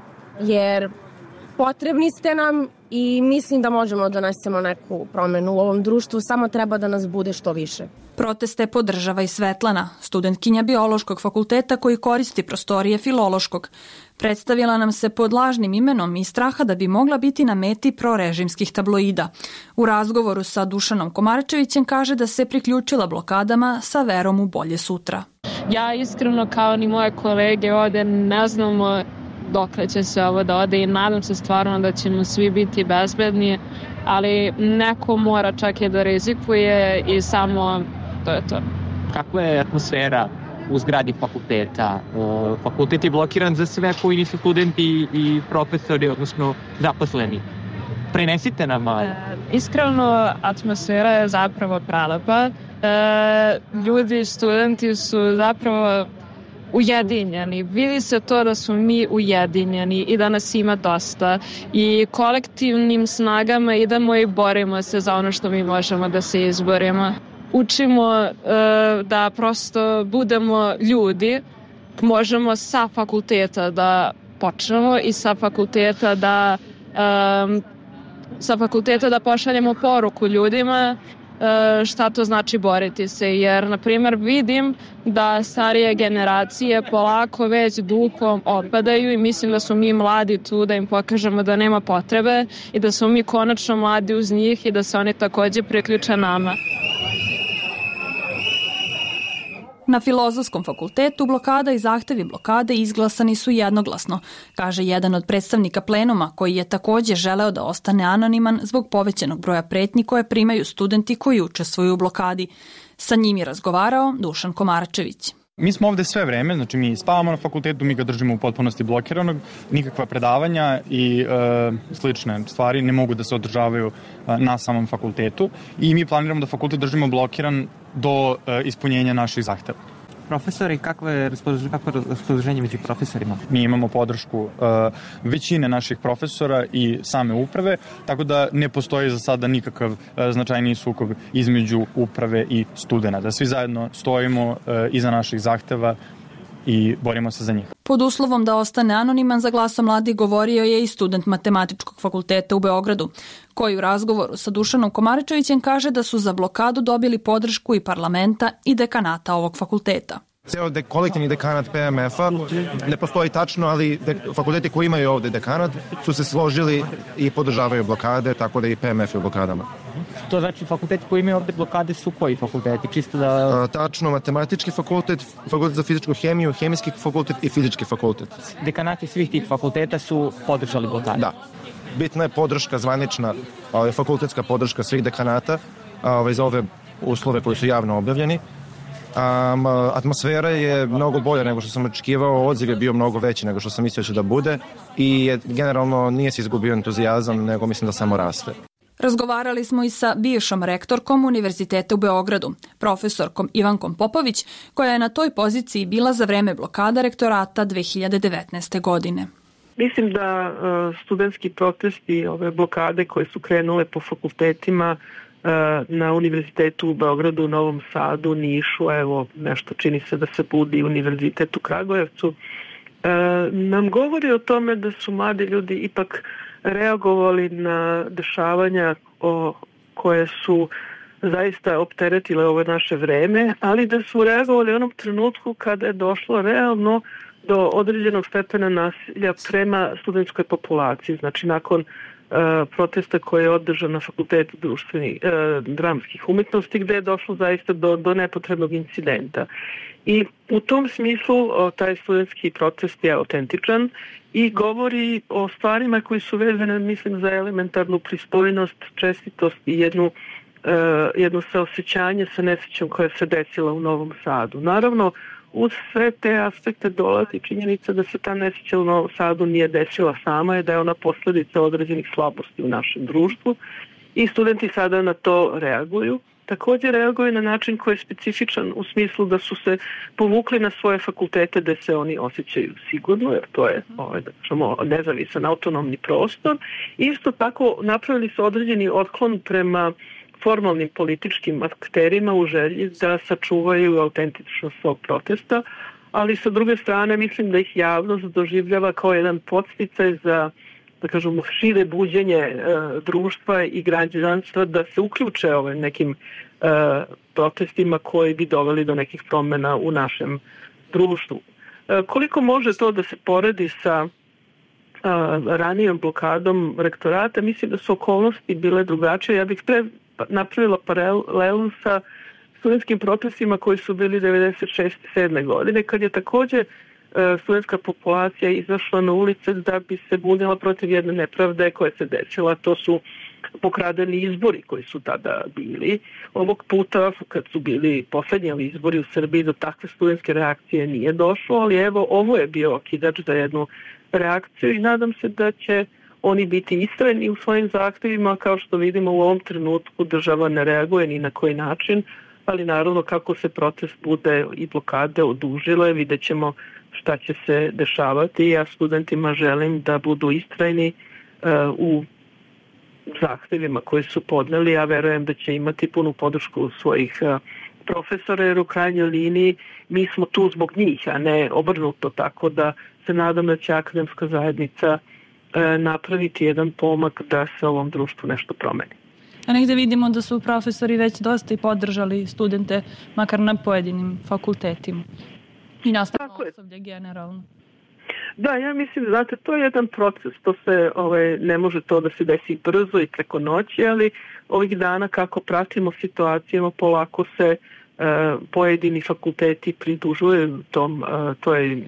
jer potrebni ste nam i mislim da možemo da donesemo neku promenu u ovom društvu, samo treba da nas bude što više. Proteste podržava i Svetlana, studentkinja biološkog fakulteta koji koristi prostorije filološkog. Predstavila nam se pod lažnim imenom iz straha da bi mogla biti na meti prorežimskih tabloida. U razgovoru sa Dušanom Komarčevićem kaže da se priključila blokadama sa verom u bolje sutra. Ja iskreno kao ni moje kolege ovde ne znamo dokle će se ovo da ode i nadam se stvarno da ćemo svi biti bezbedni, ali neko mora čak i da rizikuje i samo to je to. Kakva je atmosfera u zgradi fakulteta? Fakultet je blokiran za sve koji nisu studenti i profesori, odnosno zaposleni. Prenesite nam malo. E, iskreno, atmosfera je zapravo prelepa. E, ljudi, studenti su zapravo ujedinjeni. Vidi se to da smo mi ujedinjeni i da nas ima dosta i kolektivnim snagama idemo i borimo se za ono što mi možemo da se izborimo. Učimo e, da prosto budemo ljudi, možemo sa fakulteta da počnemo i sa fakulteta da e, sa fakulteta da pošaljemo poruku ljudima šta to znači boriti se, jer na primjer vidim da starije generacije polako već duhom opadaju i mislim da smo mi mladi tu da im pokažemo da nema potrebe i da smo mi konačno mladi uz njih i da se oni takođe priključe nama. Na Filozofskom fakultetu blokada i zahtevi blokade izglasani su jednoglasno, kaže jedan od predstavnika plenuma koji je takođe želeo da ostane anoniman zbog povećanog broja pretnji koje primaju studenti koji učestvuju u blokadi. Sa njim je razgovarao Dušan Komarčević. Mi smo ovde sve vreme, znači mi spavamo na fakultetu, mi ga držimo u potpunosti blokiranog, nikakva predavanja i e, slične stvari ne mogu da se održavaju e, na samom fakultetu i mi planiramo da fakultet držimo blokiran do e, ispunjenja naših zahteva. Profesori, kakvo je raspoloženje među profesorima? Mi imamo podršku uh, većine naših profesora i same uprave, tako da ne postoji za sada nikakav uh, značajniji sukob između uprave i studenta. Da svi zajedno stojimo uh, iza naših zahteva i borimo se za njih. Pod uslovom da ostane anoniman za Glasom mladih govorio je i student Matematičkog fakulteta u Beogradu, koji u razgovoru sa Dušanom Komarčevićem kaže da su za blokadu dobili podršku i parlamenta i dekanata ovog fakulteta. Ceo de, kolektivni dekanat P M F-a ne postoji tačno, ali de, fakulteti koji imaju ovde dekanat su se složili i podržavaju blokade, tako da i P M F je u blokadama. To znači fakulteti koji imaju ovde blokade su koji fakulteti? Čisto da... A, tačno, matematički fakultet, fakultet za fizičku hemiju, hemijski fakultet i fizički fakultet. Dekanati svih tih fakulteta su podržali blokade? Da. Bitna je podrška zvanična, ovaj, fakultetska podrška svih dekanata ovaj, za ove uslove koji su javno objavljeni. Um, atmosfera je mnogo bolja nego što sam očekivao, odziv je bio mnogo veći nego što sam mislio će da bude i je, generalno nije se izgubio entuzijazam, nego mislim da samo raste. Razgovarali smo i sa bivšom rektorkom Univerziteta u Beogradu, profesorkom Ivankom Popović, koja je na toj poziciji bila za vreme blokada rektorata dve hiljade devetnaeste. godine. Mislim da uh, studentski protesti, ove blokade koje su krenule po fakultetima uh, na Univerzitetu u Beogradu, Novom Sadu, Nišu, evo nešto čini se da se budi Univerzitet u Kragujevcu, uh, nam govori o tome da su mladi ljudi ipak reagovali na dešavanja o, koje su zaista opteretile ovo naše vreme, ali da su reagovali u onom trenutku kada je došlo realno do određenog stepena nasilja prema studentskoj populaciji. Znači, nakon uh, protesta koji je održan na Fakultetu društvenih uh, dramskih umetnosti, gde je došlo zaista do, do nepotrebnog incidenta. I u tom smislu o, taj studentski protest je autentičan i govori o stvarima koji su vezane, mislim, za elementarnu pristojnost, čestitost i jednu Uh, jedno saosećanje sa nesrećom koja se desila u Novom Sadu. Naravno, uz sve te aspekte dolazi činjenica da se ta nesreća u Novom Sadu nije desila sama i da je ona posljedica određenih slabosti u našem društvu i studenti sada na to reaguju. Također reaguju na način koji je specifičan u smislu da su se povukli na svoje fakultete gde se oni osjećaju sigurno, jer to je ovaj, da kažemo, nezavisan autonomni prostor. Isto tako napravili su određeni otklon prema formalnim političkim akterima u želji da sačuvaju autentičnost svog protesta, ali sa druge strane mislim da ih javnost doživljava kao jedan podsticaj za, da kažemo, šire buđenje e, društva i građanstva da se uključe ovim nekim e, protestima koji bi doveli do nekih promjena u našem društvu. E, koliko može to da se poredi sa a, ranijom blokadom rektorata, mislim da su okolnosti bile drugačije. Ja bih pre napravila paralelu sa studentskim protestima koji su bili devedeset šeste sedme godine, kad je također e, studentska populacija izašla na ulice da bi se bunila protiv jedne nepravde koja se desila. To su pokradeni izbori koji su tada bili. Ovog puta, kad su bili poslednji izbori u Srbiji, do takve studentske reakcije nije došlo, ali evo, ovo je bio okidač za jednu reakciju i nadam se da će oni biti istrajni u svojim zahtjevima. Kao što vidimo u ovom trenutku država ne reaguje ni na koji način, ali naravno kako se protest bude i blokade odužile, vidjet ćemo šta će se dešavati. Ja studentima želim da budu istrajni uh, u zahtjevima koji su podneli. Ja verujem da će imati punu podršku svojih uh, profesora, jer u krajnjoj liniji mi smo tu zbog njih, a ne obrnuto, tako da se nadam da će akademska zajednica napraviti jedan pomak da se ovom društvu nešto promeni. A negde vidimo da su profesori već dosta i podržali studente, makar na pojedinim fakultetima. I nastavno osoblje generalno. Da, ja mislim, znate, to je jedan proces, to se, ovaj, ne može to da se desi brzo i preko noći, ali ovih dana kako pratimo situacijama, polako se uh, pojedini fakulteti pridružuju tom, uh, toj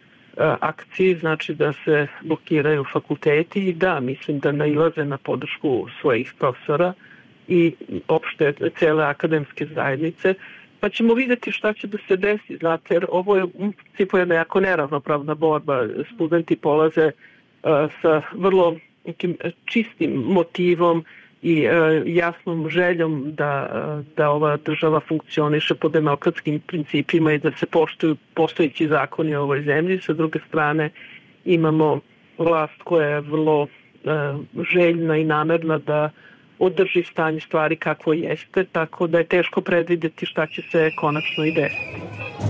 akciji, znači da se blokiraju fakulteti i da, mislim da nailaze na podršku svojih profesora i opšte cele akademske zajednice, pa ćemo vidjeti šta će da se desi, znate, jer ovo je u principu jedna jako neravnopravna borba. Studenti polaze uh, sa vrlo nekim čistim motivom i uh, jasnom željom da, uh, da ova država funkcioniše po demokratskim principima i da se poštuju postojeći zakoni u ovoj zemlji. Sa druge strane imamo vlast koja je vrlo uh, željna i namerna da održi stanje stvari kakvo jeste, tako da je teško predvidjeti šta će se konačno i desiti.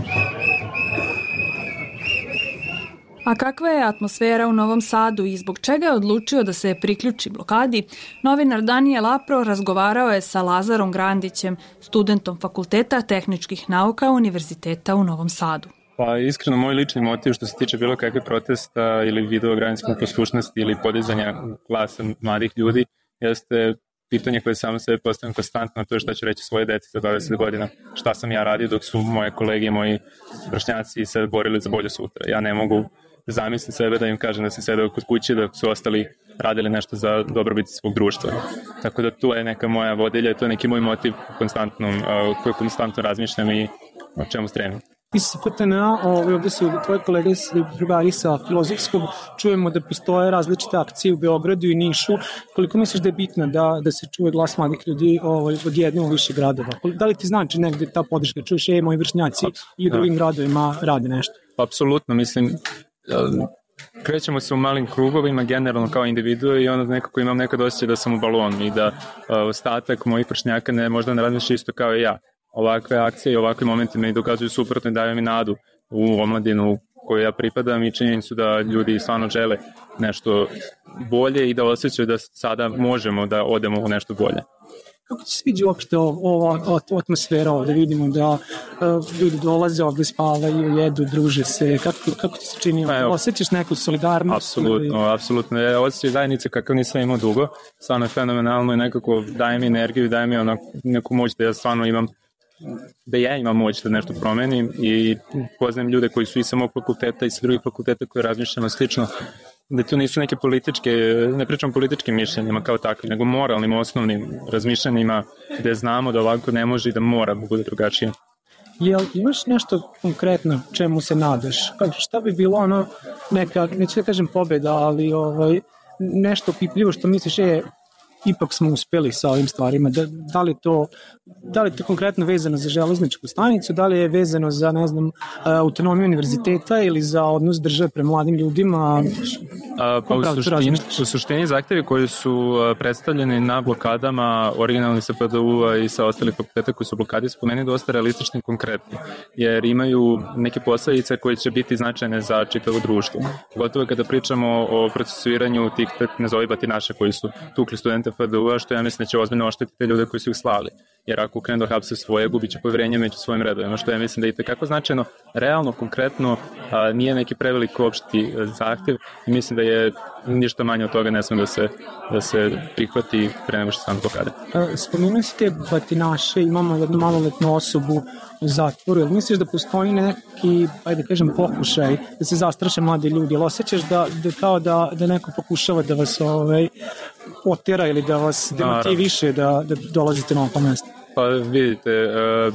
A kakva je atmosfera u Novom Sadu i zbog čega je odlučio da se priključi blokadi? Novinar Danijel Apro razgovarao je sa Lazarom Grandićem, studentom Fakulteta tehničkih nauka Univerziteta u Novom Sadu. Pa iskreno, moj lični motiv što se tiče bilo kakve protesta ili video građanske poslušnosti ili podizanja glasa mladih ljudi jeste pitanje koje samo sebe postavljam konstantno, to je šta ću reći svoje deci za dvadeset godina, šta sam ja radio dok su moje kolege i moji vršnjaci se borili za bolje sutra. Ja ne mogu zamisliti sebe da im kažem da sam sedeo kod kuće dok su ostali radili nešto za dobrobit svog društva. Tako da tu je neka moja vodilja i to je neki moj motiv konstantno, koji konstantno razmišljam i o čemu stremim. Iz F T N A, ovdje su tvoje kolege drugari sa filozofskog, čujemo da postoje različite akcije u Beogradu i Nišu. Koliko misliš da je bitno da, da se čuje glas mladih ljudi ovaj, od jedne u više gradova? Da li ti znači negde ta podrška? Čuješ, je, moji vršnjaci i u drugim gradovima rade nešto? Apsolutno, mislim, krećemo se u malim krugovima, generalno kao individue i onda nekako imam nekad osjećaj da sam u balonu i da ostatak mojih vršnjaka ne, možda ne razmišlja isto kao i ja. Ovakve akcije i ovakve momenti me dokazuju suprotno i daju mi nadu u omladinu kojoj ja pripadam i činjenicu da ljudi stvarno žele nešto bolje i da osjećaju da sada možemo da odemo u nešto bolje. Kako ti sviđa uopšte ova atmosfera ovde? Vidimo da uh, ljudi dolaze ovde, spavaju, jedu, druže se. Kako, kako ti se čini? Pa, osjećaš neku solidarnost? Apsolutno, ili... apsolutno. Ja osjećaj zajednice kakav nisam imao dugo. Stvarno je fenomenalno i nekako daje mi energiju i daje mi onako, neku moć da ja stvarno imam da ja imam moć da nešto promenim i poznajem ljude koji su i sa mog fakulteta i sa drugih fakulteta koji razmišljamo slično, da tu nisu neke političke, ne pričam političkim mišljenjima kao takvim, nego moralnim, osnovnim razmišljanjima gde znamo da ovako ne može i da mora da bude drugačije. Jel imaš nešto konkretno čemu se nadaš? Šta bi bilo ono neka, neću da kažem pobeda, ali ovaj, nešto pipljivo što misliš je ipak smo uspeli sa ovim stvarima. Da, da, li to, da li to konkretno vezano za železničku stanicu, da li je vezano za, ne znam, autonomiju univerziteta ili za odnos države pre mladim ljudima? A, pa u suštini, u suštini zahtevi koji su predstavljeni na blokadama originalni sa P D U-a i sa ostalih fakulteta koji su blokadi su po meni dosta realistični i konkretni, jer imaju neke posledice koje će biti značajne za čitavo društvo. Gotovo kada pričamo o procesuiranju tih, ne zove batinaša koji su tukli studente F D U-a, što ja mislim da će ozbiljno oštetiti ljude koji su ih slali. Jer ako krenu da hapse svoje, gubit će poverenje među svojim redovima, što ja mislim da je itekako značajno, realno, konkretno, a, nije neki prevelik opšti zahtev i mislim da je ništa manje od toga ne sme da se, da se prihvati pre nego što stanu blokade. Spomenuo si te batinaše, imamo jednu maloletnu osobu u zatvoru, jel misliš da postoji neki, ajde kažem, pokušaj da se zastraše mladi ljudi, jel osjećaš da, da kao da, da neko pokušava da vas ovaj, otera ili da vas demotiviše da, da dolazite na ovo mesto? Pa vidite, uh,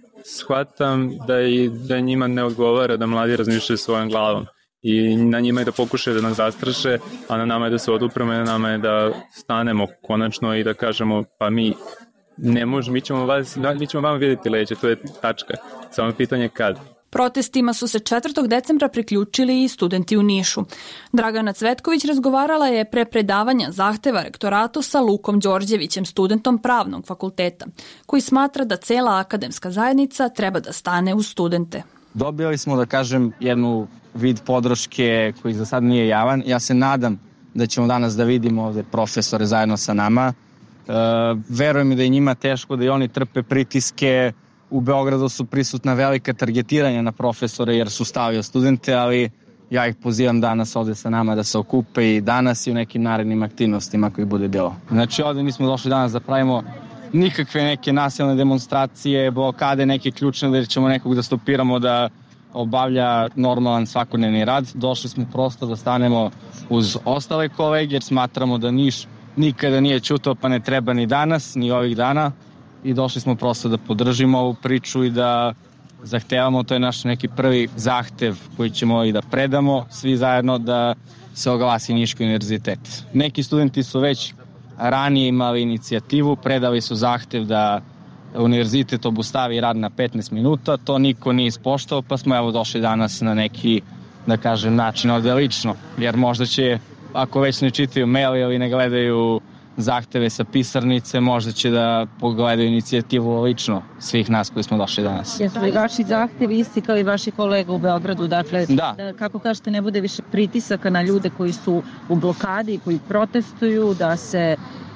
shvatam da, i, da njima ne odgovara da mladi razmišljaju svojom glavom i na njima je da pokušaju da nas zastraše, a na nama je da se odupremo, na nama je da stanemo konačno i da kažemo pa mi ne možemo, mi ćemo, vas, mi ćemo vam vidjeti leđe, to je tačka, samo pitanje kad. Protestima su se četvrtog decembra priključili i studenti u Nišu. Dragana Cvetković razgovarala je pre predavanja zahteva rektoratu sa Lukom Đorđevićem, studentom pravnog fakulteta, koji smatra da cela akademska zajednica treba da stane uz studente. Dobili smo, da kažem, jednu vid podrške koji za sad nije javan. Ja se nadam da ćemo danas da vidimo ovde profesore zajedno sa nama. E, verujem da je njima teško, da i oni trpe pritiske. U Beogradu su prisutna velika targetiranja na profesore jer su stavio studente, ali ja ih pozivam danas ovde sa nama da se okupe i danas i u nekim narednim aktivnostima koji bude bilo. Znači ovde nismo došli danas da pravimo nikakve neke nasilne demonstracije, blokade, neke ključne da ćemo nekog da stopiramo da obavlja normalan svakodnevni rad. Došli smo prosto da stanemo uz ostale kolege jer smatramo da Niš nikada nije ćutao pa ne treba ni danas, ni ovih dana. I došli smo prosto da podržimo ovu priču i da zahtevamo, to je naš neki prvi zahtev koji ćemo i da predamo svi zajedno da se oglasi Niški univerzitet. Neki studenti su već ranije imali inicijativu, predali su zahtev da univerzitet obustavi rad na petnaest minuta, to niko nije ispoštao, pa smo evo došli danas na neki, da kažem, način ovde lično, jer možda će, ako već ne čitaju mail ili ne gledaju zahteve sa pisarnice, možda će da pogledaju inicijativu lično svih nas koji smo došli danas. Jesu li vaši zahtevi isti kao i vaši kolega u Beogradu? Dakle, da. da, kako kažete, ne bude više pritisaka na ljude koji su u blokadi, koji protestuju, da se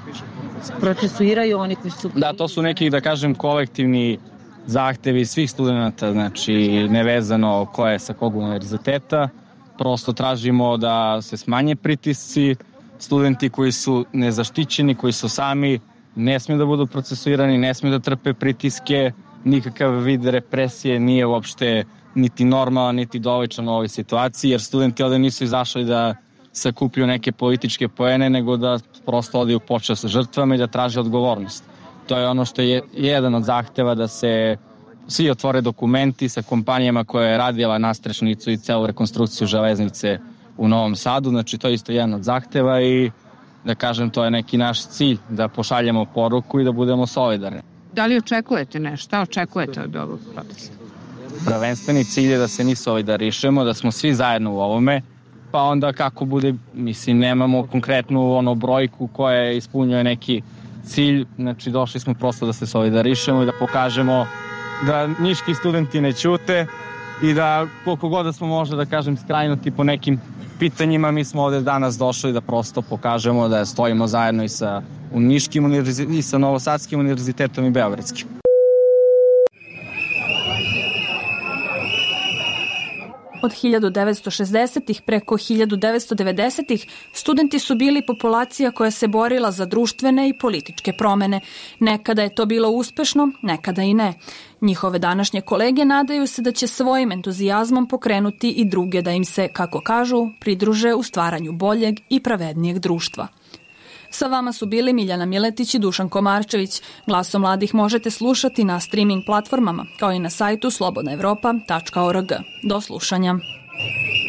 procesuiraju oni koji su... Da, to su neki, da kažem, kolektivni zahtevi svih studenta, znači nevezano ko je sa kog univerziteta. Prosto tražimo da se smanje pritisci, studenti koji su nezaštićeni, koji su sami, ne smiju da budu procesuirani, ne smiju da trpe pritiske, nikakav vid represije nije uopšte niti normalan, niti doličan u ovoj situaciji, jer studenti ovde nisu izašli da sakuplju neke političke poene, nego da prosto odiju počast žrtvama i da traže odgovornost. To je ono što je jedan od zahteva, da se svi otvore dokumenti sa kompanijama koja je radila nastrešnicu i celu rekonstrukciju železnice u Novom Sadu, znači to je isto jedan od zahteva i da kažem to je neki naš cilj, da pošaljemo poruku i da budemo solidarni. Da li očekujete nešto? Šta očekujete od ovog protesta? Prvenstveni cilj je da se mi solidarišemo, da smo svi zajedno u ovome, pa onda kako bude, mislim, nemamo konkretnu ono brojku koja ispunjuje neki cilj, znači došli smo prosto da se solidarišemo i da pokažemo da niški studenti ne ćute i da koliko god da smo možda, da kažem, skrajnuti po nekim pitanjima, mi smo ovde danas došli da prosto pokažemo da stojimo zajedno i sa Niškim univerzitetom i sa Novosadskim univerzitetom i Beogradskim. Od hiljadu devetsto šezdesetih preko hiljadu devetsto devedesetih studenti su bili populacija koja se borila za društvene i političke promene. Nekada je to bilo uspešno, nekada i ne. Njihove današnje kolege nadaju se da će svojim entuzijazmom pokrenuti i druge da im se, kako kažu, pridruže u stvaranju boljeg i pravednijeg društva. Sa vama su bili Miljana Miletić i Dušan Komarčević. Glasom mladih možete slušati na streaming platformama, kao i na sajtu slobodna evropa tačka org. Do slušanja.